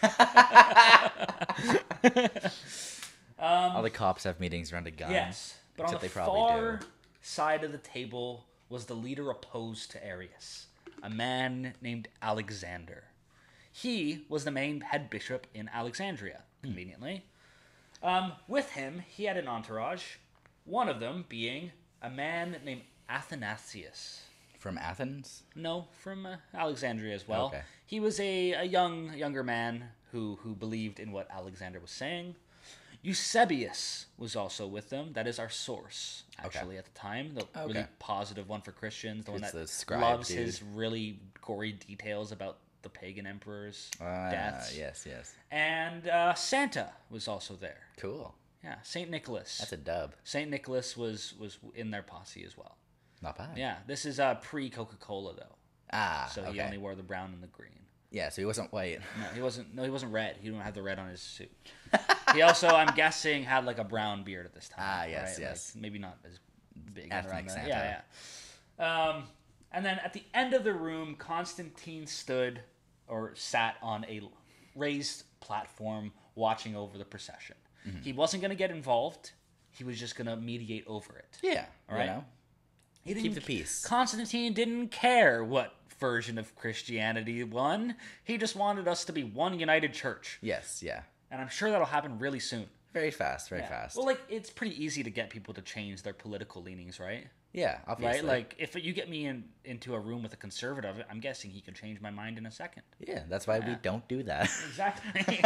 All the cops have meetings around a gun. Yes, but Except on the they probably far do. side of the table was the leader opposed to Arius, a man named Alexander. He was the main head bishop in Alexandria, conveniently. Um, with him, he had an entourage, one of them being a man named Athanasius. From Athens? No, from uh, Alexandria as well. Okay. He was a, a young younger man who, who believed in what Alexander was saying. Eusebius was also with them. That is our source, actually, at the time. The really Okay. positive one for Christians. The one It's that the scribe loves dude. his really gory details about the pagan emperors' Ah, deaths. yes, yes. And uh, Santa was also there. Cool. Yeah, Saint Nicholas. That's a dub. Saint Nicholas was, was in their posse as well. Not bad. Yeah, this is uh, pre-Coca-Cola, though. Ah, So okay. he only wore the brown and the green. Yeah, so he wasn't white. No, he wasn't. No, he wasn't red. He didn't have the red on his suit. He also, I'm guessing, had like a brown beard at this time. Ah, yes, right? yes. Like, maybe not as big. Ethnic around there. Santa. Yeah, yeah. Um, and then at the end of the room, Constantine stood or sat on a raised platform, watching over the procession. Mm-hmm. He wasn't going to get involved. He was just going to mediate over it. Yeah. All you right. know? He Keep didn't- the peace. Constantine didn't care what version of Christianity won. He just wanted us to be one united church. Yes, yeah. and I'm sure that'll happen really soon. Very fast, very Yeah. fast. Well, like it's pretty easy to get people to change their political leanings, right? yeah, obviously. Right? Like if you get me in into a room with a conservative, I'm guessing he can change my mind in a second. yeah, that's why we Yeah. don't do that. Exactly.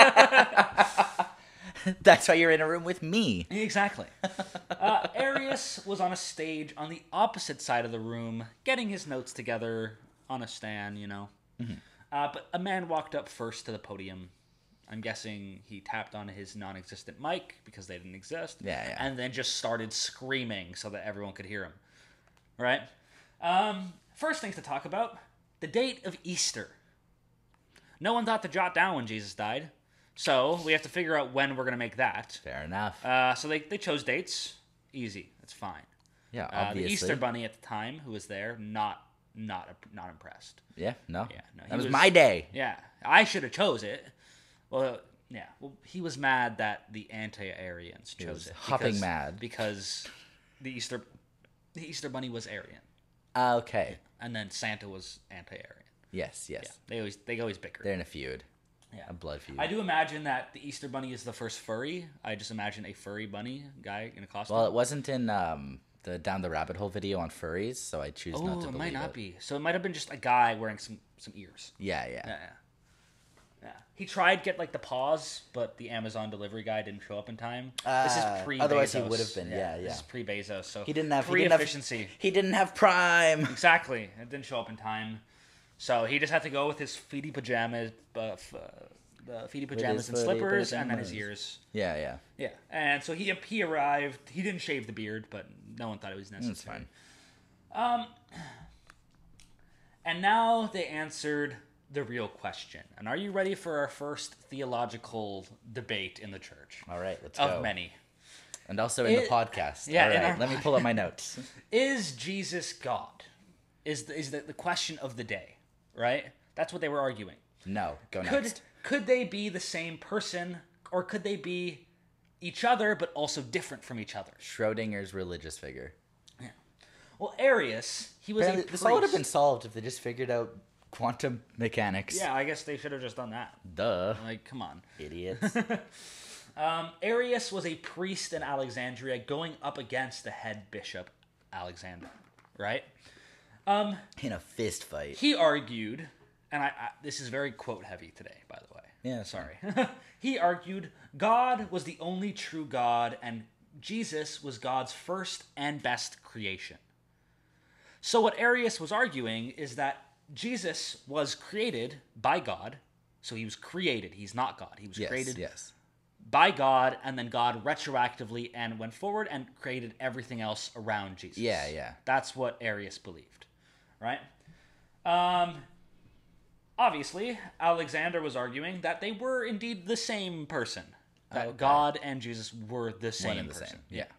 That's why you're in a room with me. Exactly. Uh, Arius was on a stage on the opposite side of the room, getting his notes together on a stand, you know. Mm-hmm. Uh, but a man walked up first to the podium. I'm guessing he tapped on his non-existent mic because they didn't exist. Yeah, yeah. And then just started screaming so that everyone could hear him. Right? Um, first things to talk about, the date of Easter. No one thought to jot down when Jesus died. So we have to figure out when we're going to make that. Fair enough. Uh, so they, they chose dates. Easy. That's fine. yeah, Uh, obviously. the Easter Bunny at the time, who was there, not not not impressed. Yeah, no. Yeah, no, he that was, was- my day. Yeah, I should have chose it. Well, yeah. Well, he was mad that the anti-Arians chose was it. hopping because- mad. because the Easter the Easter Bunny was Aryan, Ah, okay. and then Santa was anti-Aryan. Yes, yes. Yeah, they always they always bicker. They're in a feud. Yeah. A blood feud. I do imagine that the Easter Bunny is the first furry. I just imagine a furry bunny guy in a costume. Well, it wasn't in um, the Down the Rabbit Hole video on furries, so I choose oh, not to it believe might not it. be. So it might have been just a guy wearing some some ears. Yeah, yeah. Yeah, yeah. Yeah. He tried to get like the paws, but the Amazon delivery guy didn't show up in time. this Ah, is pre. otherwise he would have been, yeah, This yeah. is pre Bezos, so He didn't have he pre didn't have- efficiency. He didn't have Prime. Exactly, it didn't show up in time, so he just had to go with his feety pajamas, uh, f- uh, the feety pajamas and footy slippers, and then his pajamas. ears. Yeah, yeah. Yeah, and so he he arrived. He didn't shave the beard, but no one thought it was necessary. That's fine. And now they answered the real question. And are you ready for our first theological debate in the church? All right, let's Of go. many. And also in It- the podcast. yeah, All in right, our let me pull up my notes. Is Jesus God? Is the, is the, the question of the day, right? That's what they were arguing. No, go Could next. could they be the same person, or could they be each other but also different from each other? Schrodinger's religious figure. Well, Arius, he was Apparently, a this all would have been priest. solved if they just figured out quantum mechanics. Yeah, I guess they should have just done that. Duh. Like, come on. Idiots. Arius was a priest in Alexandria going up against the head bishop, Alexander, right? In a fist fight. He argued, and I, I this is very quote heavy today, by the way. Yeah, Sorry. He argued God was the only true God and Jesus was God's first and best creation. So what Arius was arguing is that Jesus was created by God. So he was created. He's not God. He was Yes, created yes. by God, and then God retroactively and went forward and created everything else around Jesus. Yeah, yeah. That's what Arius believed, right? Um, obviously, Alexander was arguing that they were indeed the same person. That Okay. God and Jesus were the same One and the person. same. Yeah.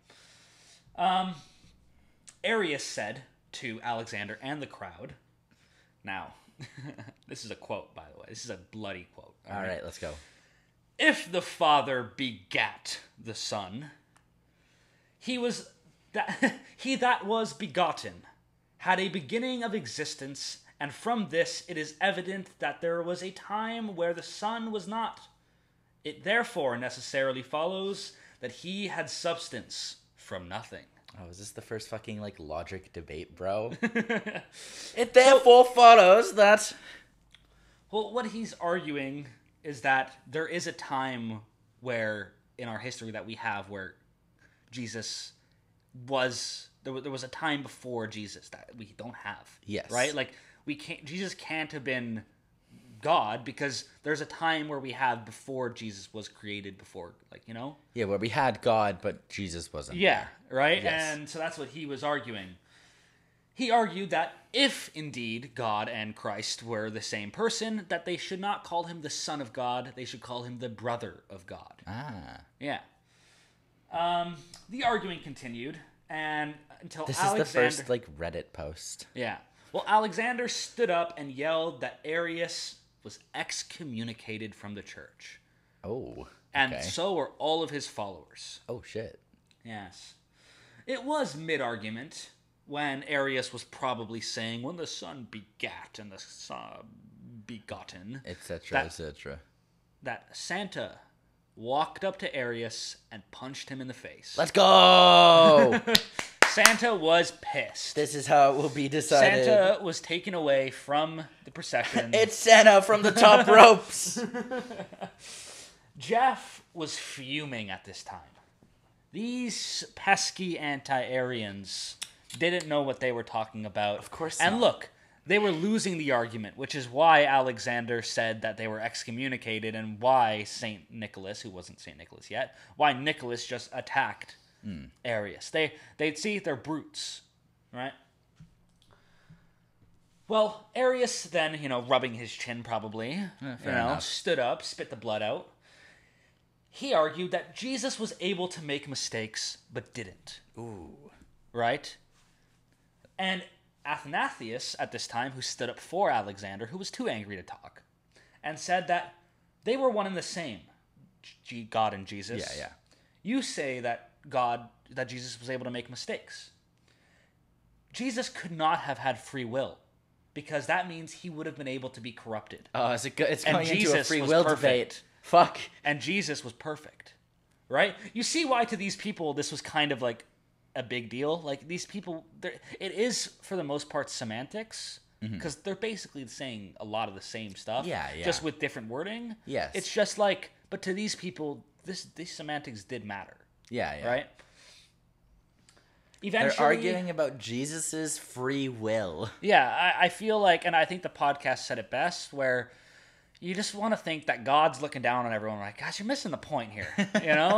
Arius said to Alexander and the crowd, now, this is a quote, by the way. This is a bloody quote. All right, let's go. If the Father begat the Son, he was that he that was begotten had a beginning of existence, and from this it is evident that there was a time where the Son was not. It therefore necessarily follows that he had substance from nothing. Oh, is this the first fucking, like, logic debate, bro? It therefore follows that... Well, what he's arguing is that there is a time where, in our history that we have, where Jesus was there. Was, there was a time before Jesus that we don't have. Yes. Right. Like we can't. Jesus can't have been God because there's a time where we have before Jesus was created. Before, like you know. Yeah, where we had God, but Jesus wasn't. Yeah. Right. Yes. And so that's what he was arguing. He argued that if indeed God and Christ were the same person, that they should not call him the Son of God, they should call him the brother of God. Ah. Yeah. Um, the arguing continued, and until This Alexander... is the first, like, Reddit post. Yeah. Well, Alexander stood up and yelled that Arius was excommunicated from the church. Oh. And okay. so were all of his followers. Oh, shit. Yes. It was mid-argument when Arius was probably saying, when the Son begat and the Son begotten, Et cetera, That- et cetera. that Santa walked up to Arius and punched him in the face. Let's go! Santa was pissed. This is how it will be decided. Santa was taken away from the procession. It's Santa from the top ropes. Jeff was fuming at this time. These pesky anti-Arians didn't know what they were talking about. Of course And not. look, they were losing the argument, which is why Alexander said that they were excommunicated and why Saint Nicholas, who wasn't Saint Nicholas yet, why Nicholas just attacked mm. Arius. They, they'd see they're brutes, right? Well, Arius then, you know, rubbing his chin probably, Yeah, you know, enough. stood up, spit the blood out. He argued that Jesus was able to make mistakes, but didn't. Ooh. Right? And Athanasius, at this time, who stood up for Alexander, who was too angry to talk, and said that they were one and the same, G- God and Jesus. Yeah, yeah. You say that God, that Jesus was able to make mistakes. Jesus could not have had free will, because that means he would have been able to be corrupted. Oh, it's, a, go- it's And going into a Jesus free was will perfect. debate. Fuck. And Jesus was perfect, right? You see why to these people this was kind of like a big deal? Like these people, they're- it is for the most part semantics, because they're basically saying a lot of the same stuff, Yeah, yeah. just with different wording. Yes. It's just like, but to these people, this these semantics did matter, Yeah, yeah. right? They're Eventually, arguing about Jesus's free will. Yeah, I, I feel like, and I think the podcast said it best, where you just want to think that God's looking down on everyone, like, gosh, you're missing the point here, you know?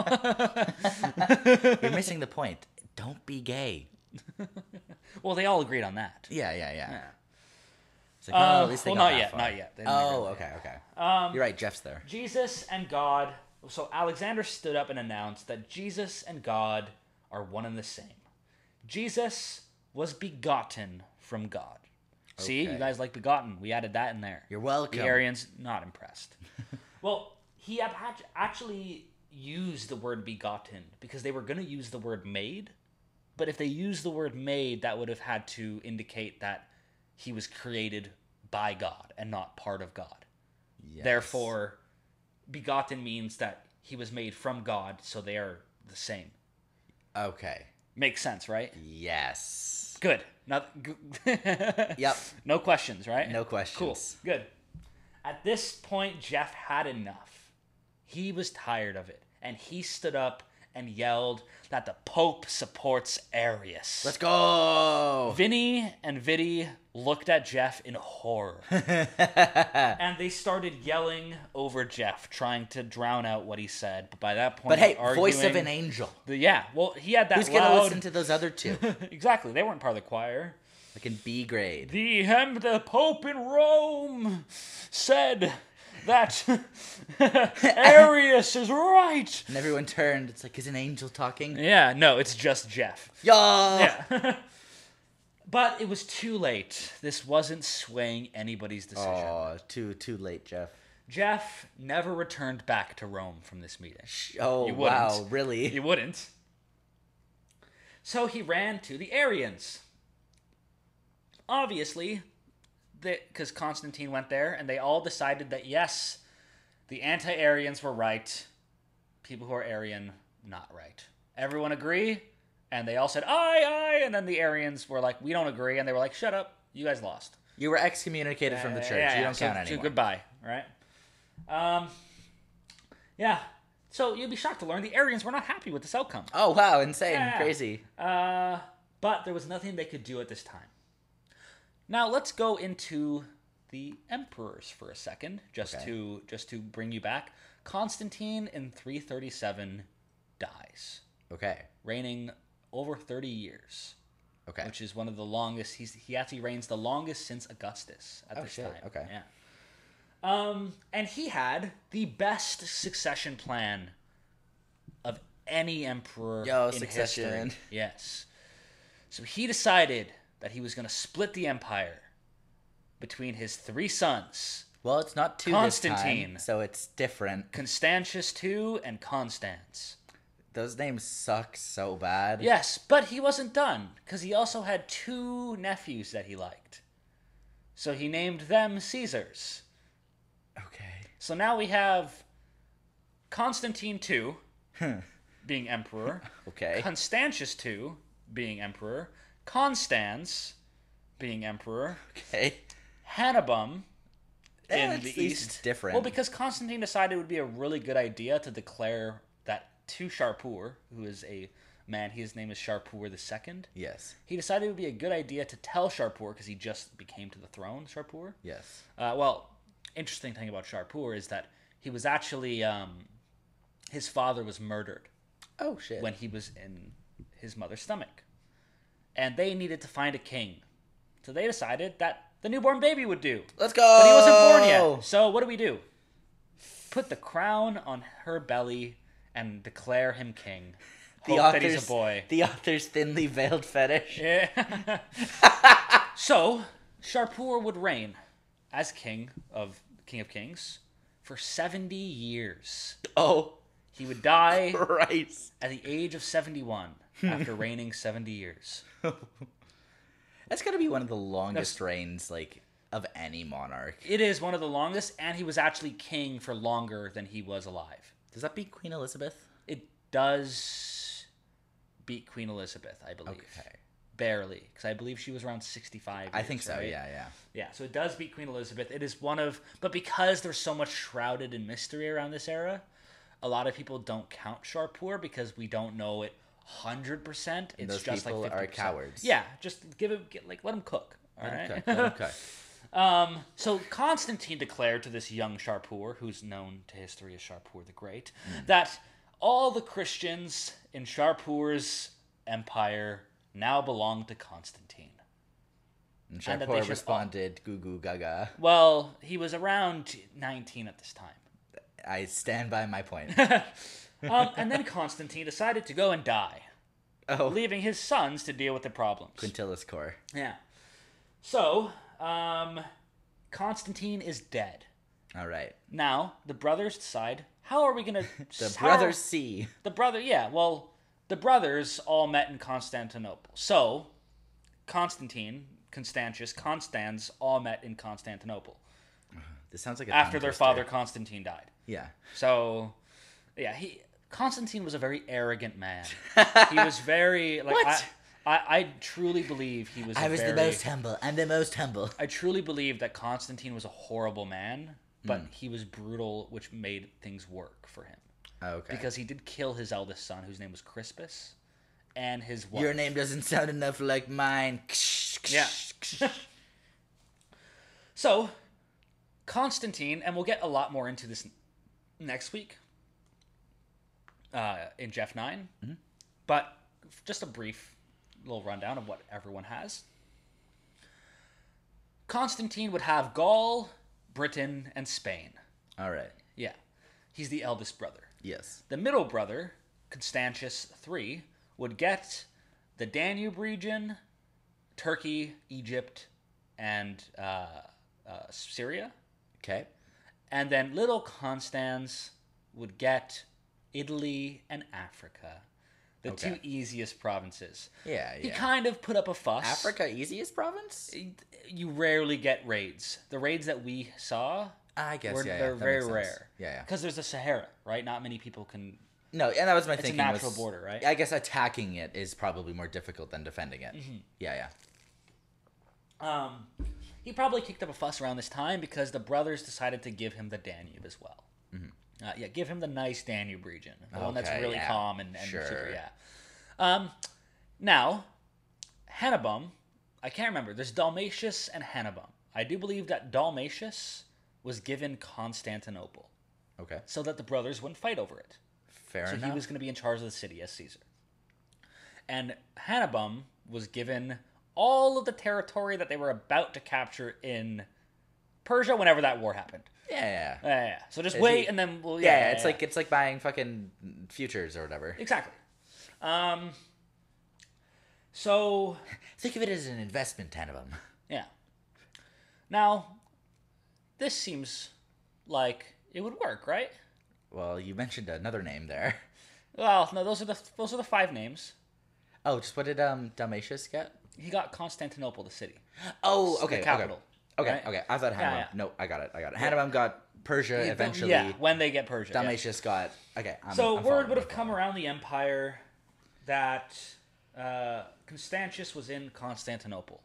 You're missing the point. Don't be gay. Well, they all agreed on that. Yeah, yeah, yeah. Yeah. It's like, oh, Uh, at least they well, got not that yet, far. not yet. They didn't Oh, agree. okay, okay. Um, You're right, Jeff's there. Jesus and God. So Alexander stood up and announced that Jesus and God are one and the same. Jesus was begotten from God. See, Okay. you guys like begotten. We added that in there. You're welcome. The Arians, not impressed. Well, he had act- actually used the word begotten because they were going to use the word made. But if they used the word made, that would have had to indicate that he was created by God and not part of God. Yes. Therefore, begotten means that he was made from God, so they are the same. Okay. Makes sense, right? Yes. Good. Not, g- Yep. No questions, right? No questions. Cool. Good. At this point, Jeff had enough. He was tired of it, and he stood up and yelled that the Pope supports Arius. Let's go. Vinny and Vidi looked at Jeff in horror. And they started yelling over Jeff, trying to drown out what he said. But by that point, But hey, arguing, voice of an angel. The, yeah, well, he had that Who's going to loud... listen to those other two? Exactly, they weren't part of the choir. Like in B grade. The, um, the Pope in Rome said that Arius is right. And everyone turned. It's like, is an angel talking? Yeah, no, it's just Jeff. Yo! Yeah. But it was too late. This wasn't swaying anybody's decision. Oh, too too late, Jeff. Jeff never returned back to Rome from this meeting. Oh, You wouldn't. wow, really? He wouldn't. So he ran to the Arians. Obviously, because Constantine went there, and they all decided that, yes, the anti-Arians were right. People who are Arian, not right. Everyone agree? And they all said, aye, aye. And then the Arians were like, we don't agree. And they were like, shut up. You guys lost. You were excommunicated from the church. Yeah, you yeah, don't so, count so anymore. goodbye, right? Um, yeah. So you'll be shocked to learn the Arians were not happy with this outcome. Oh, wow, insane. Yeah. Crazy. Uh, but there was nothing they could do at this time. Now let's go into the emperors for a second, just Okay. to just to bring you back. Constantine in three thirty-seven dies, Okay. reigning over thirty years, Okay. which is one of the longest. He's he actually reigns the longest since Augustus at Oh, this shit. time. Okay. Yeah. Um, and he had the best succession plan of any emperor Yo, in succession. history. Yes. So he decided that he was going to split the empire between his three sons, Well, it's not two Constantine. this time, so it's different. Constantius the Second and Constans. Those names suck so bad. Yes, but he wasn't done, because he also had two nephews that he liked. So he named them Caesars. Okay. So now we have Constantine the Second being emperor. Okay. Constantius the Second being emperor. Constans being emperor. Okay. Hannibal Eh, in at the least east. it's different. Well, because Constantine decided it would be a really good idea to declare that to Shapur, who is a man, his name is Shapur the Second. Yes. He decided it would be a good idea to tell Shapur, because he just became to the throne, Shapur. Yes. Uh, well, interesting thing about Shapur is that he was actually, um, his father was murdered Oh shit. when he was in his mother's stomach. And they needed to find a king. So they decided that the newborn baby would do. Let's go. But he wasn't born yet. So what do we do? Put the crown on her belly and declare him king. The Hope that he's author's, a boy. the author's thinly veiled fetish. Yeah. So Shapur would reign as king of King of Kings for seventy years. Oh, He would die Christ. at the age of seventy-one after reigning seventy years. That's gotta be one of the longest reigns, like, of any monarch. It is one of the longest, and he was actually king for longer than he was alive. Does that beat Queen Elizabeth? It does beat Queen Elizabeth, I believe. Okay. Barely, because I believe she was around sixty-five. I years, think so, right? yeah, yeah. Yeah, so it does beat Queen Elizabeth. It is one of, but because there's so much shrouded in mystery around this era, a lot of people don't count Shapur because we don't know it one hundred percent. It's those just people like are fifty percent. cowards. Yeah, just give it, get, like, let them cook. All right. Okay, okay. Um, so Constantine declared to this young Shapur, who's known to history as Shapur the Great, Mm. that all the Christians in Shapur's empire now belong to Constantine. And And that they Shapur should responded, goo goo gaga. Well, he was around nineteen at this time. I stand by my point. Um, and then Constantine decided to go and die, Oh, leaving his sons to deal with the problems. Quintilis core. Yeah. So, um, Constantine is dead. All right. Now, the brothers decide, how are we going to... The brothers see. The brother, yeah, well, the brothers all met in Constantinople. So, Constantine, Constantius, Constans all met in Constantinople This sounds like a after tongue their twister. father Constantine died. Yeah. So, yeah, he Constantine was a very arrogant man. He was very like What? I, I, I truly believe he was. I a was very, the most humble. I'm the most humble. I truly believe that Constantine was a horrible man, but Mm. he was brutal, which made things work for him. Okay. Because he did kill his eldest son, whose name was Crispus, and his wife. Your name doesn't sound enough like mine. Yeah. So, Constantine, and we'll get a lot more into this next week uh, in Jeff nine, Mm-hmm. but just a brief little rundown of what everyone has. Constantine would have Gaul, Britain, and Spain. All right. Yeah. He's the eldest brother. Yes. The middle brother, Constantius the Third, would get the Danube region, Turkey, Egypt, and uh, uh, Syria. Okay. And then little Constans would get Italy and Africa, the Okay. two easiest provinces. Yeah, He yeah. kind of put up a fuss. Africa, easiest province? You rarely get raids. The raids that we saw, I guess, were, yeah, yeah. they're that very makes sense. rare. Yeah, yeah. Because there's the Sahara, right? Not many people can... No, and that was my It's a thinking. natural was- border, right? I guess attacking it is probably more difficult than defending it. Mm-hmm. Yeah, yeah. Um, he probably kicked up a fuss around this time because the brothers decided to give him the Danube as well. Uh, yeah, give him the nice Danube region, the one that's Okay, really yeah. calm and, and Sure. super, yeah. Um, now, Hannibal, I can't remember. There's Dalmatius and Hannibal. I do believe that Dalmatius was given Constantinople Okay. so that the brothers wouldn't fight over it. Fair So enough. he was going to be in charge of the city as Caesar. And Hannibal was given all of the territory that they were about to capture in Persia whenever that war happened. Yeah, yeah. Yeah, yeah, yeah. So just Is wait he- and then we'll... Yeah, Yeah, yeah, it's yeah. like it's like buying fucking futures or whatever. Exactly. Um, so, Think of it as an investment, Hannibal. yeah. Now, this seems like it would work, right? Well, you mentioned another name there. Well, no, those are the those are the five names. Oh, just what did um Dalmatius get? He got Constantinople, the city. Oh, The okay, capital. Okay, right? okay. I thought Hannibal. yeah. No, I got it. I got it. Hannibal got Persia eventually. Yeah, when they get Persia. yeah. Dalmatius got. Okay. I'm, So I'm word following, would I'm have come following. around the empire that uh, Constantius was in Constantinople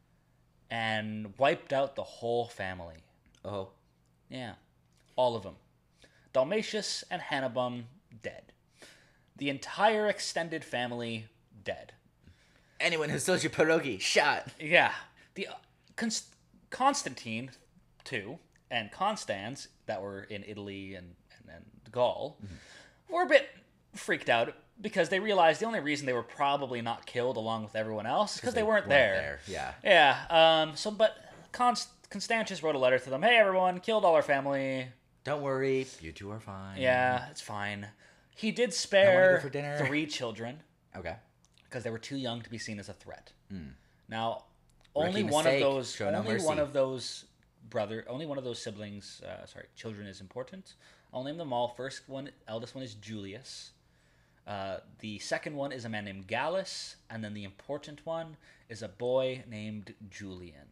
and wiped out the whole family. Oh. Yeah, all of them. Dalmatius and Hannibal dead. The entire extended family dead. Anyone who sold you pierogi, shot. Yeah, the uh, Const- Constantine too and Constans that were in Italy and and, and Gaul were a bit freaked out because they realized the only reason they were probably not killed along with everyone else is because they, weren't, there. Yeah. Yeah. Um. So, but Const- Constantius wrote a letter to them. Hey, everyone, killed all our family. Don't worry, you two are fine. Yeah, it's fine. He did go spare for dinner. three children Okay. because they were too young to be seen as a threat. Now, Rookie only one of mistake. those, Show no only mercy. one of those brother, only one of those siblings, uh, sorry, children is important. I'll name them all. First one, eldest one is Julius. Uh, the second one is a man named Gallus, and then the important one is a boy named Julian.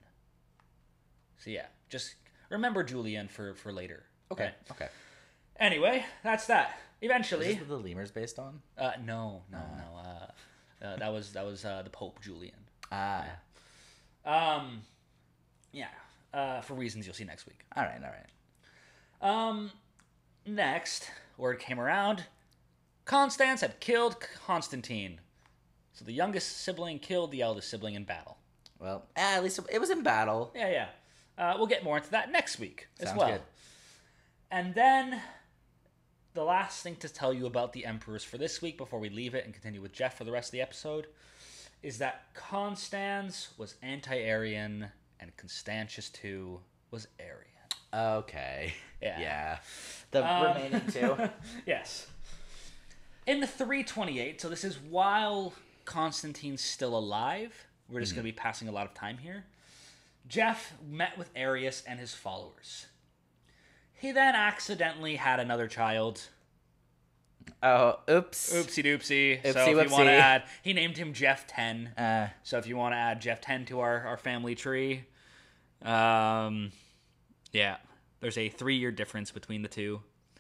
So yeah, just remember Julian for for later. Okay. right? Okay. Anyway, that's that. Is Eventually, this what the lemur's based on? uh, no, no, no. Uh, uh, that was that was uh, the Pope Julian. Ah. Um, yeah. Uh, for reasons you'll see next week. All right. All right. Um, next, word came around. Constans had killed Constantine. So the youngest sibling killed the eldest sibling in battle. Well, eh, at least it was in battle. Yeah, yeah. Uh, we'll get more into that next week as Sounds well. good. And then the last thing to tell you about the emperors for this week before we leave it and continue with Jeff for the rest of the episode is that Constans was anti-Arian and Constantius too was Arian. Okay. Yeah. Yeah. The Um, remaining two. Yes. In three twenty-eight, so this is while Constantine's still alive. We're just going to be passing a lot of time here. Jeff met with Arius and his followers. He then accidentally had another child. Oh, oops. Oopsie doopsie. so Oopsie if you want to whoopsie. add, he named him Jeff ten. Uh, So if you want to add Jeff ten to our, our family tree, um, yeah, there's a three year difference between the two.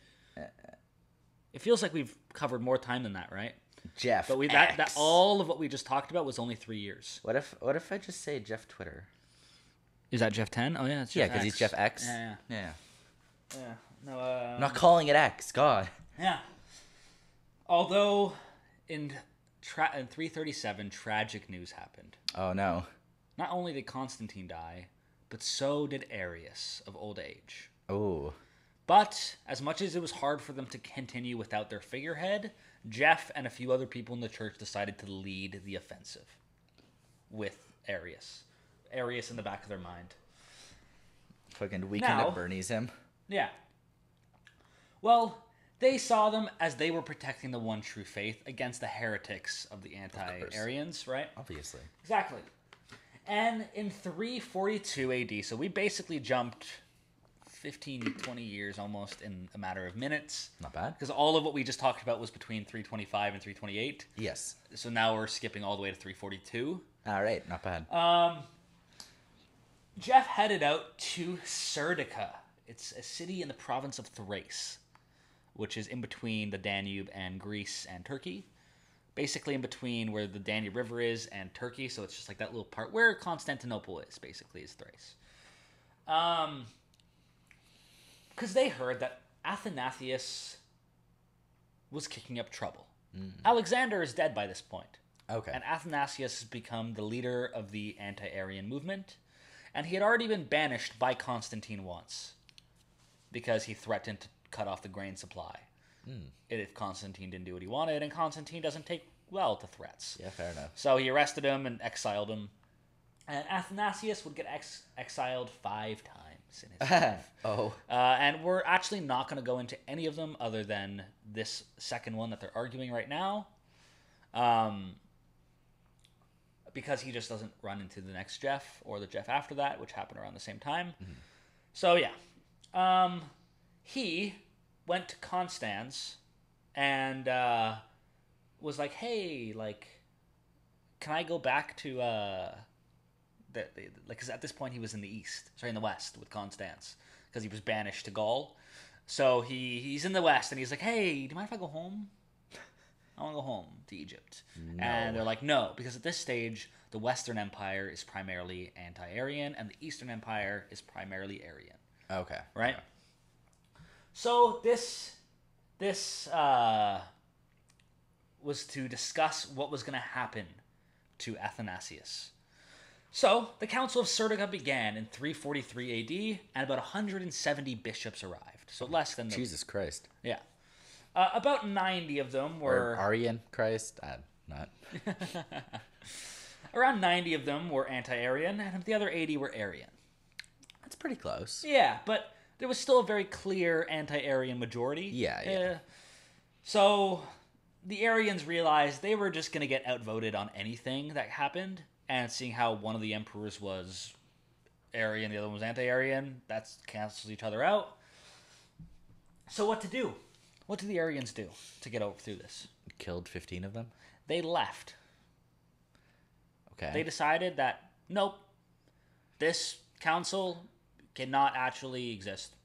It feels like we've covered more time than that, right? Jeff. But we that, X. that all of what we just talked about was only three years. What if what if I just say Jeff Twitter? Is that Jeff ten? Oh yeah, it's Yeah, Jeff because he's Jeff X. Yeah, Yeah. yeah. yeah. No, uh, I'm not calling it X. God. yeah. Although in tra- in three thirty-seven, tragic news happened. Oh no. Not only did Constantine die, but so did Arius of old age. Oh. But as much as it was hard for them to continue without their figurehead, Jeff and a few other people in the church decided to lead the offensive with Arius. Arius in the back of their mind. Fucking weekend Now- at Bernie's him. Yeah. Well, they saw them as they were protecting the one true faith against the heretics of the anti-Arians, right? Obviously. Exactly. And in three forty-two A D, so we basically jumped fifteen, twenty years almost in a matter of minutes. Not bad. Because all of what we just talked about was between three twenty-five and three twenty-eight. Yes. So now we're skipping all the way to three forty-two. All right. Not bad. Um, Jeff headed out to Serdica. It's a city in the province of Thrace, which is in between the Danube and Greece and Turkey. Basically in between where the Danube River is and Turkey, so it's just like that little part where Constantinople is, basically, is Thrace. Um, because they heard that Athanasius was kicking up trouble. Alexander is dead by this point. Okay. And Athanasius has become the leader of the anti-Arian movement. And he had already been banished by Constantine once. Because he threatened to cut off the grain supply. If Constantine didn't do what he wanted. And Constantine doesn't take well to threats. Yeah, fair enough. So he arrested him and exiled him. And Athanasius would get ex- exiled five times in his life. Oh. Uh, and we're actually not going to go into any of them other than this second one that they're arguing right now. Um, because he just doesn't run into the next Jeff or the Jeff after that, which happened around the same time. So, yeah. Um, he went to Constans and uh, was like, hey, like, can I go back to uh, that they, like, because at this point he was in the east, sorry, in the west with Constance, because he was banished to Gaul. So he he's in the west, and he's like, "Hey, do you mind if I go home? I want to go home to Egypt." No. And they're like, "No," because at this stage, the Western Empire is primarily anti-Aryan, and the Eastern Empire is primarily Aryan. Okay. Right. So this this uh, was to discuss what was going to happen to Athanasius. So the Council of Serdica began in three forty-three A D, and about one hundred seventy bishops arrived. So less than the, Jesus Christ. yeah, uh, about ninety of them were Or Aryan Christ? Uh, not. around ninety of them were anti-Aryan, and the other eighty were Aryan. That's pretty close. Yeah, but there was still a very clear anti-Aryan majority. Yeah, yeah. Uh, so the Aryans realized they were just going to get outvoted on anything that happened, and seeing how one of the emperors was Aryan, the other one was anti-Aryan, that cancels each other out. So what to do? What did the Aryans do to get over through this? Killed fifteen of them? They left. Okay. They decided that, nope, this council cannot actually exist.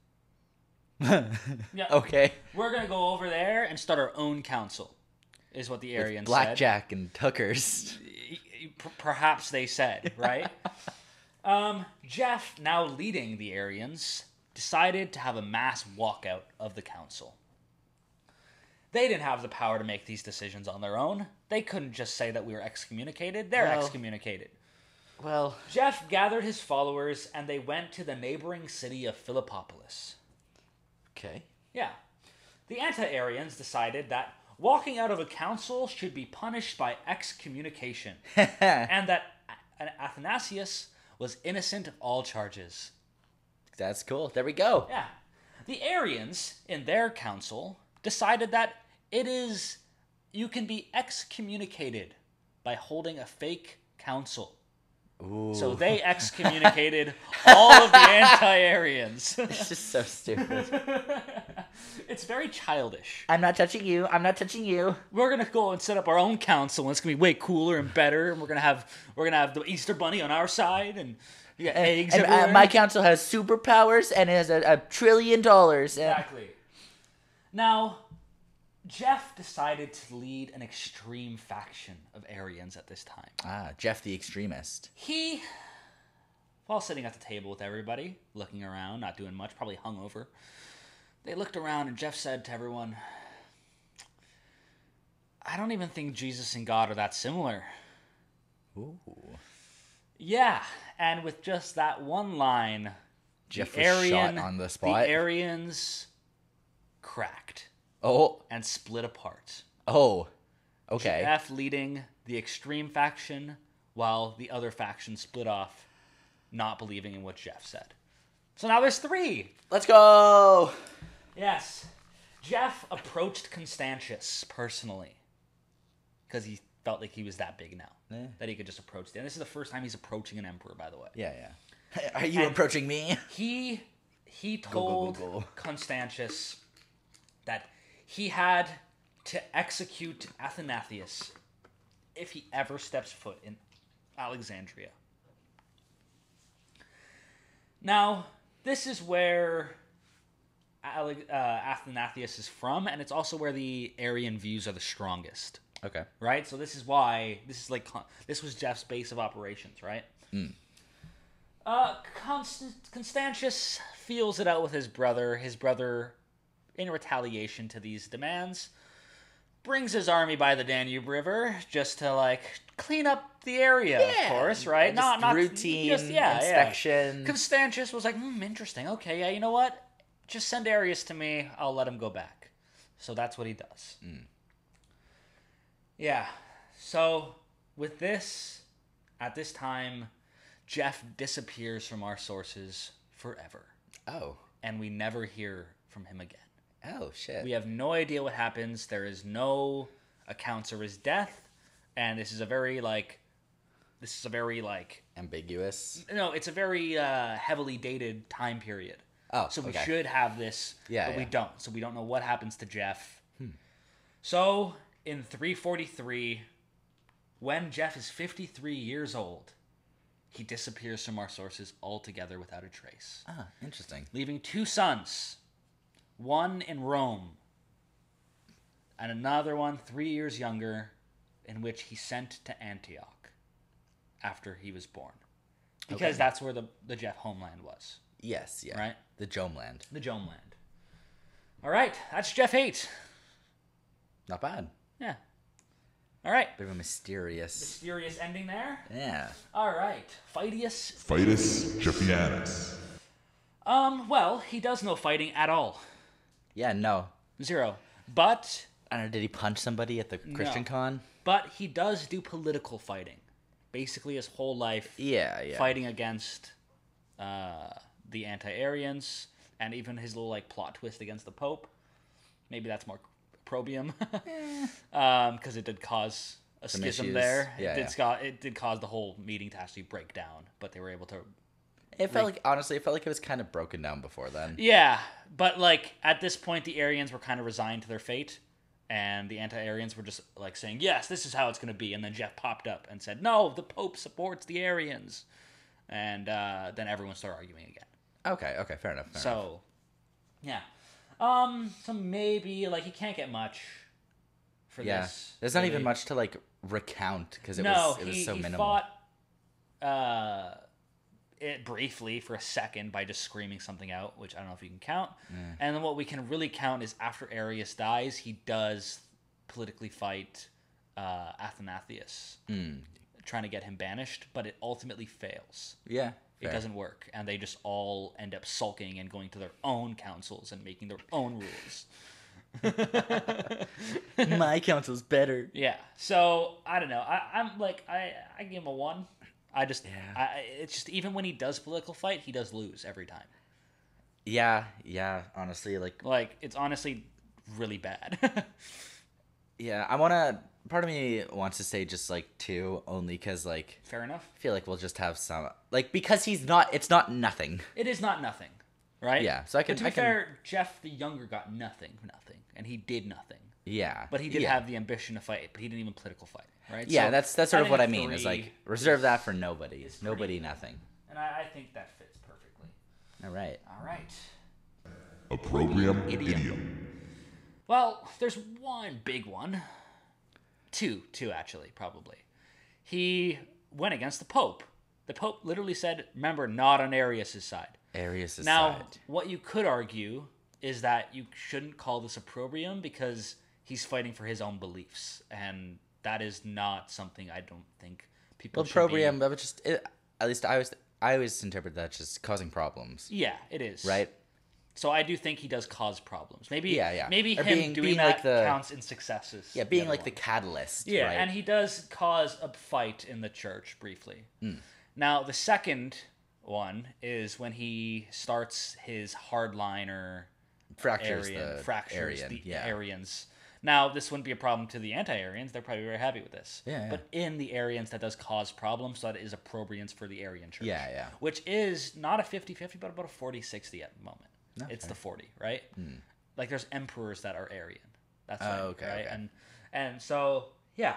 Yeah. Okay. We're going to go over there and start our own council, is what the Aryans Blackjack and hookers. said. P- perhaps they said, right? um, Jeff, now leading the Aryans, decided to have a mass walkout of the council. They didn't have the power to make these decisions on their own. They couldn't just say that we were excommunicated. They're Well- excommunicated. Well, Jeff gathered his followers, and they went to the neighboring city of Philippopolis. okay. Yeah. The anti-Aryans decided that walking out of a council should be punished by excommunication, and that A- Athanasius was innocent of all charges. That's cool. There we go. Yeah. The Aryans, in their council, decided that it is, you can be excommunicated by holding a fake council. Ooh. So they excommunicated all of the anti-Aryans. It's just so stupid. It's very childish. I'm not touching you. I'm not touching you. We're gonna go and set up our own council, and it's gonna be way cooler and better. And we're gonna have we're gonna have the Easter Bunny on our side, and you got eggs And, uh, everywhere. my council has superpowers and it has a, a trillion dollars. And Exactly. Now, Jeff decided to lead an extreme faction of Aryans at this time. ah, Jeff the extremist. He, while sitting at the table with everybody, looking around, not doing much, probably hungover, they looked around and Jeff said to everyone, "I don't even think Jesus and God are that similar." Ooh. Yeah, and with just that one line, Jeff the was Aryan, shot on the spot. the Aryans cracked oh, and split apart. oh, okay. Jeff leading the extreme faction, while the other faction split off, not believing in what Jeff said. So now there's three. Let's go. Yes. Jeff approached Constantius personally, because he felt like he was that big now, Yeah. that he could just approach them. And this is the first time he's approaching an emperor, by the way. Yeah, yeah. Are you And- approaching me? He he go, told go, go. Constantius that he had to execute Athanasius if he ever steps foot in Alexandria. Now, this is where Ale- uh, Athanasius is from, and it's also where the Arian views are the strongest. Okay. Right? So this is why this is like con- this was Jeff's base of operations, right? Uh, Const- Constantius feels it out with his brother. His brother, in retaliation to these demands, brings his army by the Danube River just to like clean up the area. Of course, right? Just not not routine just, yeah, inspection. Yeah. Constantius was like, hmm, interesting. Okay, yeah, you know what? Just send Arius to me. I'll let him go back. So that's what he does. Yeah. So with this, at this time, Jeff disappears from our sources forever, Oh. and we never hear from him again. Oh, shit. We have no idea what happens. There is no accounts of his death, and this is a very like, this is a very like, Ambiguous. no, it's a very uh, heavily dated time period. Oh, So we okay. should have this, Yeah, but we yeah. don't. So we don't know what happens to Jeff. So in three forty-three, when Jeff is fifty-three years old, he disappears from our sources altogether without a trace, Ah, interesting. leaving two sons, one in Rome, and another one three years younger, in which he sent to Antioch after he was born. Because Okay. that's where the, the Jeff homeland was, Yes, yeah. right? The Jomeland. The Jomeland. All right, that's Jeff eight. Not bad. Yeah. All right. Bit of a mysterious. Mysterious ending there. Yeah. All right. Phydius. Fidus Jeffianus. Um, well, he does no fighting at all. Yeah, no. Zero. But I don't know, did he punch somebody at the Christian con? but he does do political fighting. Basically his whole life Yeah, yeah. fighting against uh, the anti-Arians, and even his little like plot twist against the Pope. Maybe that's more opprobrium, because it did cause a Some schism issues. there. Yeah, it did yeah. sca- it did cause the whole meeting to actually break down, but they were able to. It felt like, honestly, it felt like it was kind of broken down before then. Yeah, but like at this point, the Aryans were kind of resigned to their fate, and the anti-Aryans were just like saying, "Yes, this is how it's going to be." And then Jeff popped up and said, "No, the Pope supports the Aryans," and uh, then everyone started arguing again. Okay, okay, fair enough. Fair enough. So, yeah, um, so maybe like he can't get much for Yeah. this. There's not even really. much to, like, recount because it, No, was, it was he, so he minimal. fought uh, it briefly for a second by just screaming something out, which I don't know if you can count. And then what we can really count is after Arius dies, he does politically fight uh, Athanasius, Mm. trying to get him banished, but it ultimately fails. Yeah. It fair. doesn't work, and they just all end up sulking and going to their own councils and making their own rules. My council's better. Yeah. So I don't know. I, I'm like I I give him a one. I just Yeah. I, it's just even when he does political fight, he does lose every time. Yeah, yeah, honestly, like, Like it's honestly really bad. yeah, I want to, part of me wants to say just, like, two, only because, like, Fair enough. I feel like we'll just have some, like, because he's not, it's not nothing. It is not nothing, right? Yeah, so I can- But to be I can- fair, Jeff the younger got nothing, nothing, and he did nothing. Yeah. But he did yeah. have the ambition to fight, but he didn't even political fight, right? Yeah, So, that's that's sort of think what a I mean. Is three like reserve is- that for nobody. is pretty Nobody, good. nothing. And I, I think that fits perfectly. All right. All right. Opprobrium Idiom. idiom. Well, there's one big one. Two, two actually, probably. He went against the Pope. The Pope literally said, remember, not on Arius' side. Arius' Now, side. what you could argue is that you shouldn't call this opprobrium because he's fighting for his own beliefs. And that is not something I don't think people Well, should probrium, be... that was just it, at least I always I always interpret that just causing problems, Yeah, it is. right? So I do think he does cause problems. Maybe Yeah, yeah. Maybe Or him being- doing being that like the- counts in successes. Yeah, being other like one. the catalyst. Yeah, right? and he does cause a fight in the church briefly. Hmm. Now, the second one is when he starts his hardliner fractures Arian, the fractures Arian. the yeah. Aryans. Now, this wouldn't be a problem to the anti-Aryans. They're probably very happy with this. Yeah, yeah. But in the Aryans, that does cause problems. So that is opprobriance for the Aryan church. Yeah, yeah. Which is not a fifty-fifty, but about a forty-sixty at the moment. No, it's fair. the forty, right? Like there's emperors that are Aryan. That's Oh, right, okay, right? okay. And and so yeah.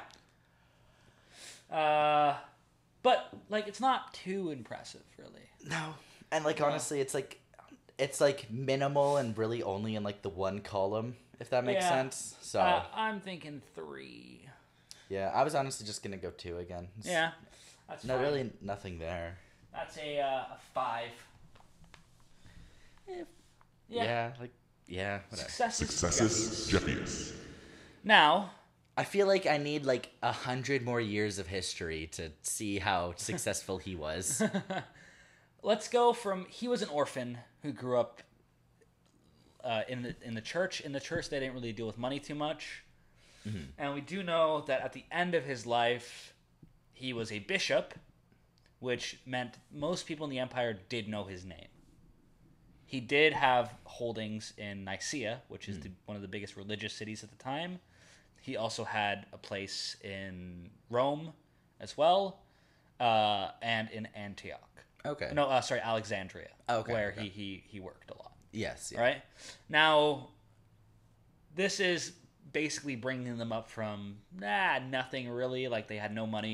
Uh, but like it's not too impressive, really. No, and like honestly, it's like it's like minimal and really only in like the one column, if that makes Yeah. sense. So Uh, I'm thinking three. yeah, I was honestly just gonna go two again. It's Yeah, that's not fine. really nothing there. That's a uh, a five. Yeah, Yeah. like yeah, whatever. Successes. Successus Jeffius. Now, I feel like I need like a hundred more years of history to see how successful he was. let's go from he was an orphan who grew up uh, in the in the church. In the church, they didn't really deal with money too much, and we do know that at the end of his life, he was a bishop, which meant most people in the empire did know his name. He did have holdings in Nicaea, which is the, one of the biggest religious cities at the time. He also had a place in Rome as well, uh, and in Antioch. Okay. No, uh, sorry, Alexandria, Okay, where okay. he, he he worked a lot. Yes. Yeah. Right now, this is basically bringing them up from nah nothing really, like they had no money,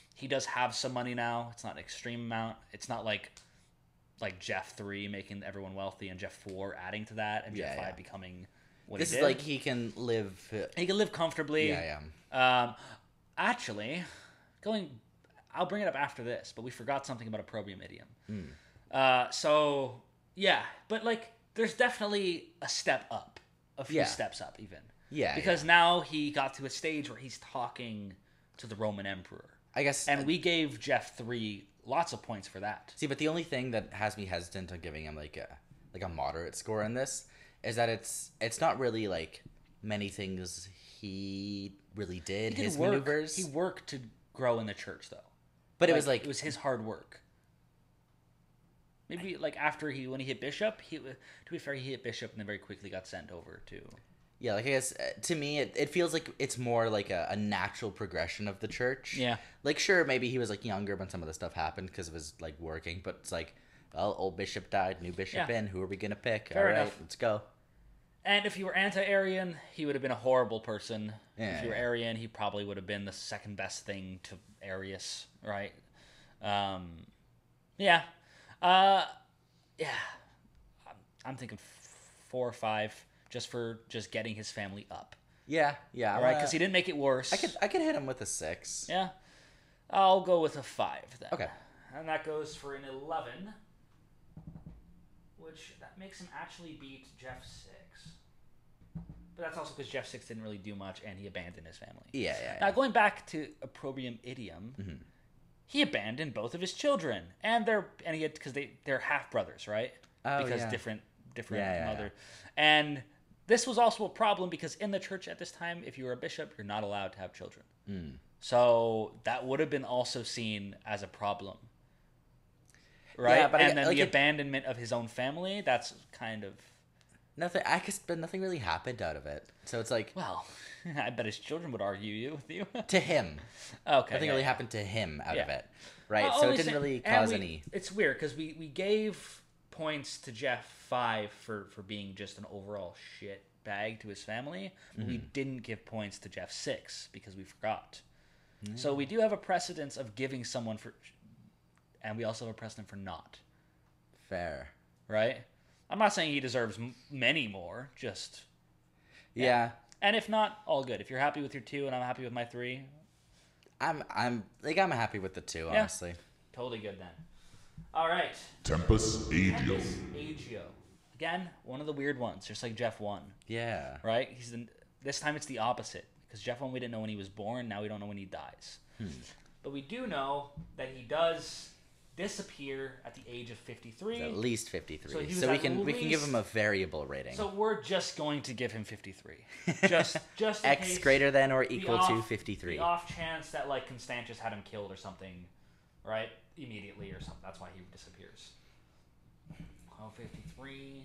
he does have some money now. It's not an extreme amount. It's not like like Jeff three making everyone wealthy and Jeff four adding to that and Jeff Yeah, five yeah. becoming what This he is did. like he can live. uh, He can live comfortably. Yeah, yeah. Um, actually, going, I'll bring it up after this, but we forgot something about opprobrium idiom. Hmm. Uh, so yeah, but like, there's definitely a step up, a few Yeah. steps up even. Yeah, Because now he got to a stage where he's talking to the Roman emperor, I guess. and we gave Jeff three lots of points for that. See, but the only thing that has me hesitant on giving him like a like a moderate score in this is that it's it's not really like many things he really did, He did his work. maneuvers. He worked to grow in the church, though. but it was like it was his hard work. Maybe like after he when he hit bishop, he to be fair, he hit bishop and then very quickly got sent over to. yeah, like I guess uh, to me it, it feels like it's more like a, a natural progression of the church. Yeah. Like sure, maybe he was like younger when some of the stuff happened because of his like working, but it's like, well, old bishop died, new bishop Yeah. in. Who are we gonna pick? Fair All right, enough. let's go. And if he were anti-Arian, he would have been a horrible person. Yeah, if he were yeah. Arian, he probably would have been the second best thing to Arius, right? Um, yeah, uh, yeah. I'm, I'm thinking f- four or five, just for just getting his family up, Yeah, yeah. all right? Because he didn't make it worse. I could I could hit him with a six. Yeah, I'll go with a five then. Okay. And that goes for an eleven, which that makes him actually beat Jeff six. But that's also because Jeff six didn't really do much and he abandoned his family. Yeah, yeah. Now yeah. going back to opprobrium idiom, Mm-hmm. he abandoned both of his children, and they're and he had because they they're half brothers, right? Oh, because yeah. different different Yeah, yeah, mother, and this was also a problem because in the church at this time, if you were a bishop, you're not allowed to have children. Mm. So that would have been also seen as a problem, right? Yeah, but I- and then like the it- abandonment of his own family, that's kind of Nothing. I guess, but nothing really happened out of it. So it's like well, I bet his children would argue you with you. to him. Okay, Nothing yeah, really yeah. happened to him out of Yeah. it, right? Uh, so only it didn't say- really and cause we- any. It's weird because we, we gave points to Jeff five for, for being just an overall shit bag to his family. But Mm-hmm. we didn't give points to Jeff six because we forgot. So we do have a precedence of giving someone for, and we also have a precedent for not. Fair. Right? I'm not saying he deserves m- many more. Just Yeah. and if not, all good. If you're happy with your two and I'm happy with my three, I'm. I'm like I'm happy with the two, Yeah. honestly. totally good then. All right. Tempus Agio. Tempus Agio. Again, one of the weird ones, just like Jeff one. Yeah. Right? He's the, this time it's the opposite because Jeff one we didn't know when he was born. Now we don't know when he dies. Hmm. But we do know that he does disappear at the age of fifty-three. At least fifty-three. So So, he was we at can we can give least- him a variable rating. So we're just going to give him fifty-three. Just just in X case greater than or the equal off- to fifty-three. The off chance that like Constantius had him killed or something, right? Immediately or something. That's why he disappears. Oh, fifty-three.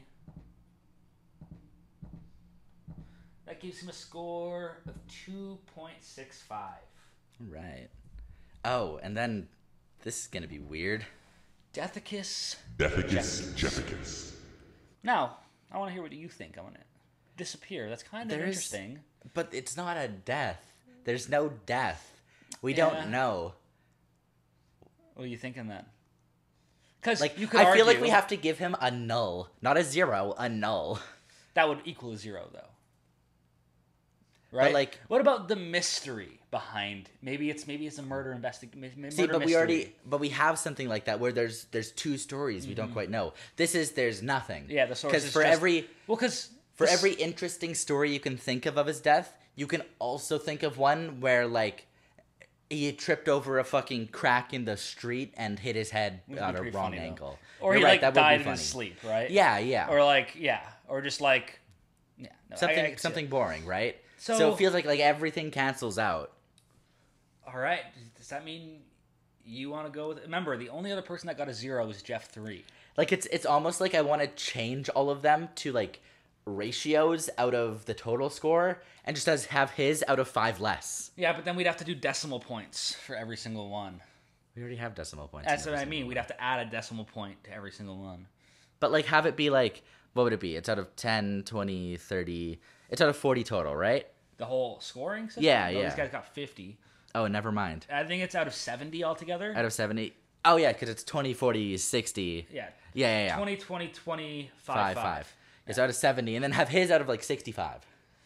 That gives him a score of two point six five. Right. Oh, and then this is gonna be weird. Deathicus. Deficus Jefficus. Now, I want to hear what you think on it. Disappear. That's kind of There is- interesting. But it's not a death. There's no death. We Yeah. don't know. What are you thinking then? Because Like you could I argue feel like we have to give him a null, not a zero, a null. that would equal a zero, though. Right? like- what about the mystery behind? Maybe it's maybe it's a murder investigation. See, but we already, but we have something like that where there's there's two stories we don't quite know. This is there's nothing. Mm-hmm. Yeah, the source because is for just- every well, because for every interesting story you can think of of his death, you can also think of one where like he tripped over a fucking crack in the street and hit his head at a pretty wrong funny, though. angle. or You're he right, like that would be died in funny. his sleep, right? Yeah, yeah. Or like yeah, or just like yeah, no, I- something I can see something it. boring, right? So- so it feels like like everything cancels out. All right, does that mean you want to go with? Remember, the only other person that got a zero was Jeff three. Like it's it's almost like I want to change all of them to like ratios out of the total score and just as have his out of five less. Yeah, but then we'd have to do decimal points for every single one. We already have decimal points. That's in what I every mean. single We'd have to add a decimal point to every single one. one. But like have it be like, what would it be? It's out of ten, twenty, thirty. It's out of forty total, right? The whole scoring system? Yeah, No, yeah. These guys got fifty. Oh, never mind. I think it's out of seventy altogether. Out of seventy. Oh, yeah, because it's twenty, forty, sixty. Yeah. Yeah, yeah, yeah. twenty, twenty, twenty, Five, five, five. It's out of seventy, and then have his out of like sixty-five.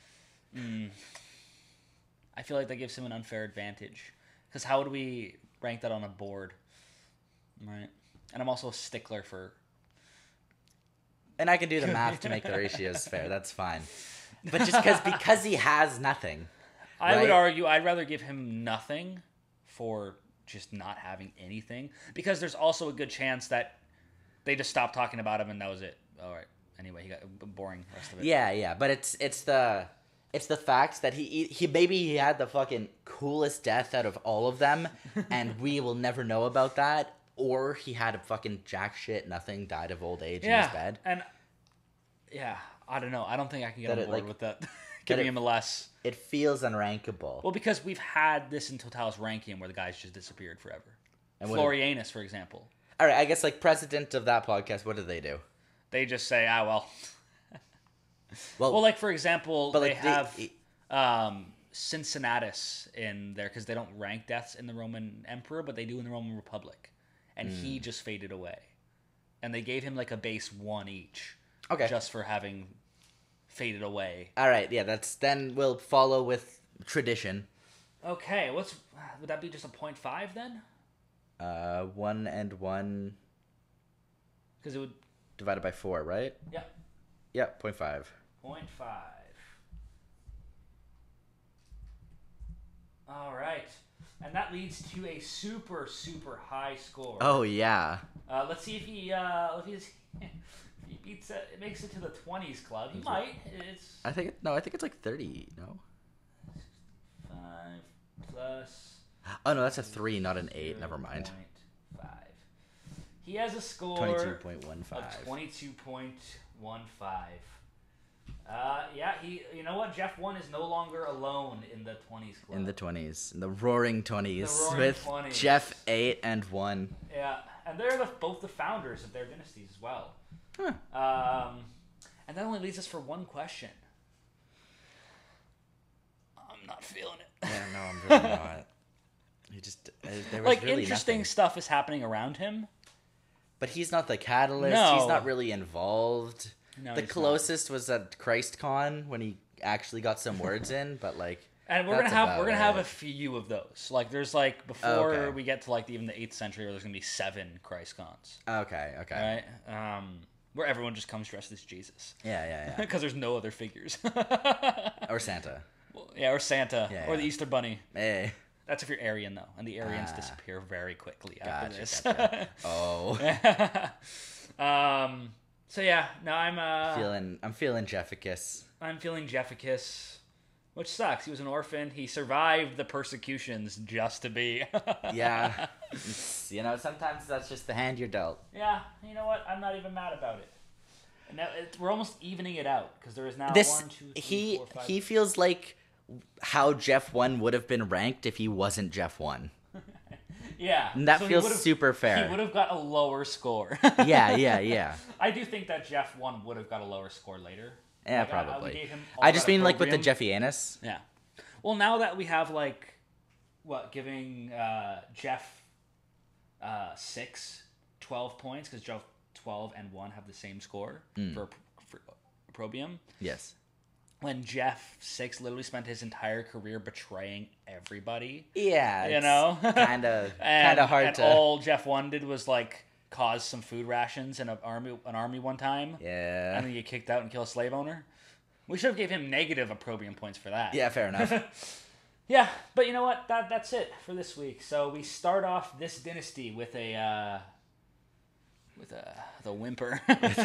I feel like that gives him an unfair advantage. Because how would we rank that on a board? Right. And I'm also a stickler for... And I can do the math to make the ratios fair. That's fine. But just because because he has nothing. I right? would argue I'd rather give him nothing for just not having anything. Because there's also a good chance that they just stopped talking about him and that was it. All right. Anyway, he got a boring rest of it. Yeah, yeah. But it's it's the it's the fact that he he maybe he had the fucking coolest death out of all of them, and we will never know about that. Or he had a fucking jack shit, nothing, died of old age yeah, in his bed. And yeah, I don't know. I don't think I can get That on it, board like- with that. Giving it- him a less. It feels unrankable. Well, because we've had this in Total's ranking where the guys just disappeared forever. And what- Florianus, for example. All right, I guess like president of that podcast, what do they do? They just say, ah, well. Well, Well, like, for example, but they like they- have um, Cincinnatus in there because they don't rank deaths in the Roman Emperor, but they do in the Roman Republic. And Hmm. he just faded away. And they gave him like a base one each. Okay. Just for having faded away. all right, yeah, that's then we'll follow with tradition. Okay, what's would that be just a point five then? Uh, one and one Because it would divided by four, right? yeah, Yeah, point five. point five. All right, and that leads to a super super high score. Oh yeah. Uh, let's see if he uh, if he's if he beats it, it makes it to the twenties club. He might. It's I think it, no, I think it's like thirty. No. five plus. Oh no, that's a three, not an eight. Never mind. zero point five. He has a score Twenty-two point one of five. twenty-two point one five. Uh, yeah, he. You know what? Jeff one is no longer alone in the twenties club. In the twenties, in the roaring twenties, The roaring with twenties. Jeff eight and one. Yeah, and they're the, both the founders of their dynasties as well. Huh. Um, and that only leaves us for one question. I'm not feeling it. Yeah, no, I'm really not. He just uh, there was Like really interesting nothing. stuff is happening around him. But he's not the catalyst. No. He's not really involved. No, the he's not. closest was at ChristCon when he actually got some words in, but like. And we're that's gonna have about we're gonna have it. a few of those. Like there's like before Okay. we get to like even the eighth century, where there's gonna be seven Christ cons, Okay, okay. right? Um, where everyone just comes dressed as Jesus, Yeah, yeah, yeah. because there's no other figures. Or Santa. Well, yeah, or Santa, Yeah, or yeah. the Easter Bunny. Hey. That's if you're Aryan though, and the Aryans Ah. disappear very quickly after Gotcha, this. gotcha. Oh. um. So yeah, no, I'm uh, feeling I'm feeling Jefficus. I'm feeling Jefficus, which sucks. He was an orphan. He survived the persecutions just to be. Yeah. It's, you know, sometimes that's just the hand you're dealt. Yeah, you know what? I'm not even mad about it. And now it, we're almost evening it out because there is now This one, two, three, he four, five. he feels like how Jeff one would have been ranked if he wasn't Jeff one. yeah, And that so he feels would've- super fair. He would have got a lower score. Yeah, yeah, yeah. I do think that Jeff one would have got a lower score later. Yeah, Like, I- I probably. gave him I, all just that mean like with the opprobrium. Jeffianus. Yeah. Well, now that we have like, what, giving uh, Jeff uh, six, twelve points because Jeff twelve and one have the same score Hmm. for, for opprobrium. Yes. When Jeff six literally spent his entire career betraying everybody. Yeah. You know? kind of And, kind of hard and to. all Jeff one did was like cause some food rations in an army an army one time. Yeah. And then get kicked out and kill a slave owner. We should have gave him negative opprobrium points for that. Yeah, fair enough. Yeah, but you know what? That that's it for this week. So we start off this dynasty with a uh, with a the whimper.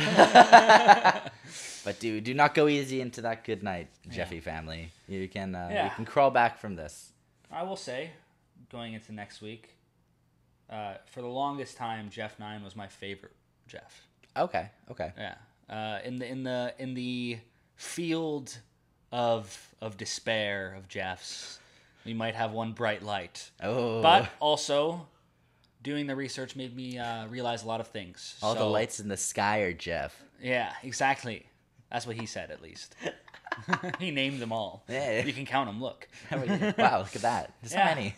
But do do not go easy into that good night, Jeffy family. You can uh, Yeah. you can crawl back from this. I will say, going into next week, uh, for the longest time, Jeff Nine was my favorite Jeff. Okay. Okay. Yeah. Uh, in the in the in the field of of despair of Jeffs, we might have one bright light. Oh. But also, doing the research made me uh, realize a lot of things. all the So- lights in the sky are Jeff. Yeah, exactly. That's what he said, at least. He named them all. Yeah. You can count them. Look. Wow, look at that. There's Yeah. so many.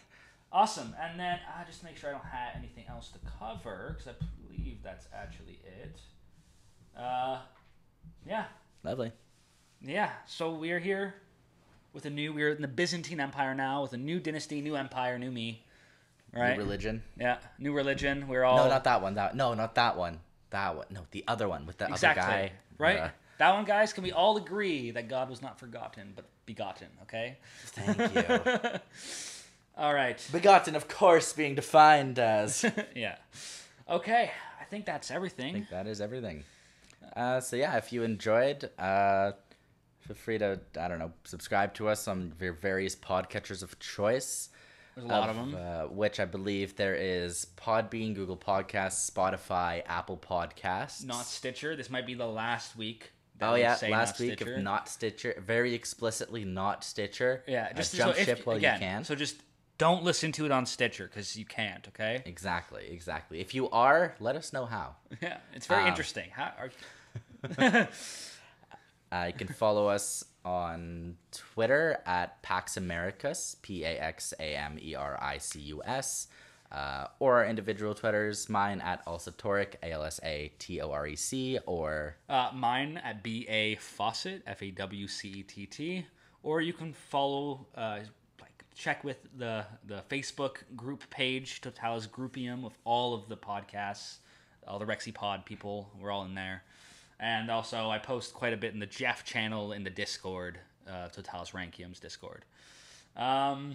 Awesome. And then uh, just to make sure I don't have anything else to cover, because I believe that's actually it. Uh, yeah. Lovely. Yeah. So we're here with a new, we're in the Byzantine Empire now, with a new dynasty, new empire, new me. Right? New religion. Yeah. New religion. We're all... No, not that one. That No, not that one. That one. No, the other one with the Exactly. other guy. Right? Uh, That one, guys, can we all agree that God was not forgotten, but begotten, okay? Thank you. All right. Begotten, of course, being defined as. Yeah. Okay, I think that's I everything. think that is everything. Uh, so yeah, if you enjoyed, uh, feel free to, I don't know, subscribe to us on your various podcatchers of choice. There's a lot of, them. Uh, which I believe there is Podbean, Google Podcasts, Spotify, Apple Podcasts. Not Stitcher. This might be the last week. that Oh we yeah, say last not week Stitcher. of not Stitcher, very explicitly not Stitcher. Yeah, Uh, just jump so if, ship while again, you can. So just don't listen to it on Stitcher because you can't. Okay. Exactly, exactly. If you are, let us know how. Yeah, it's very Um, interesting. How are, Uh, you can follow us on Twitter at Pax Americus, P A X A M E R I C U S, uh, or our individual Twitters, mine at Alsatoric, A L S A T O R E C, or uh, mine at B A Fawcett, F A W C E T T, or you can follow, uh, like check with the the Facebook group page, Totalis Groupium, with all of the podcasts, all the RexiPod people. We're all in there. And also, I post quite a bit in the Jeff channel in the Discord, uh, Totalis Rankium's Discord. Um,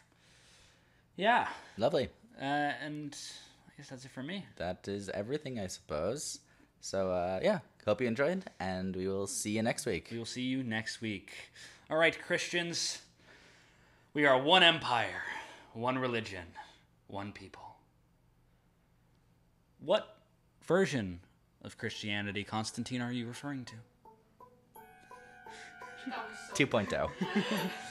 yeah. lovely. Uh, and I guess that's it for me. That is everything, I suppose. So, uh, yeah, hope you enjoyed, and we will see you next week. We will see you next week. All right, Christians. We are one empire, one religion, one people. What version of Christianity, Constantine, are you referring to? two point oh.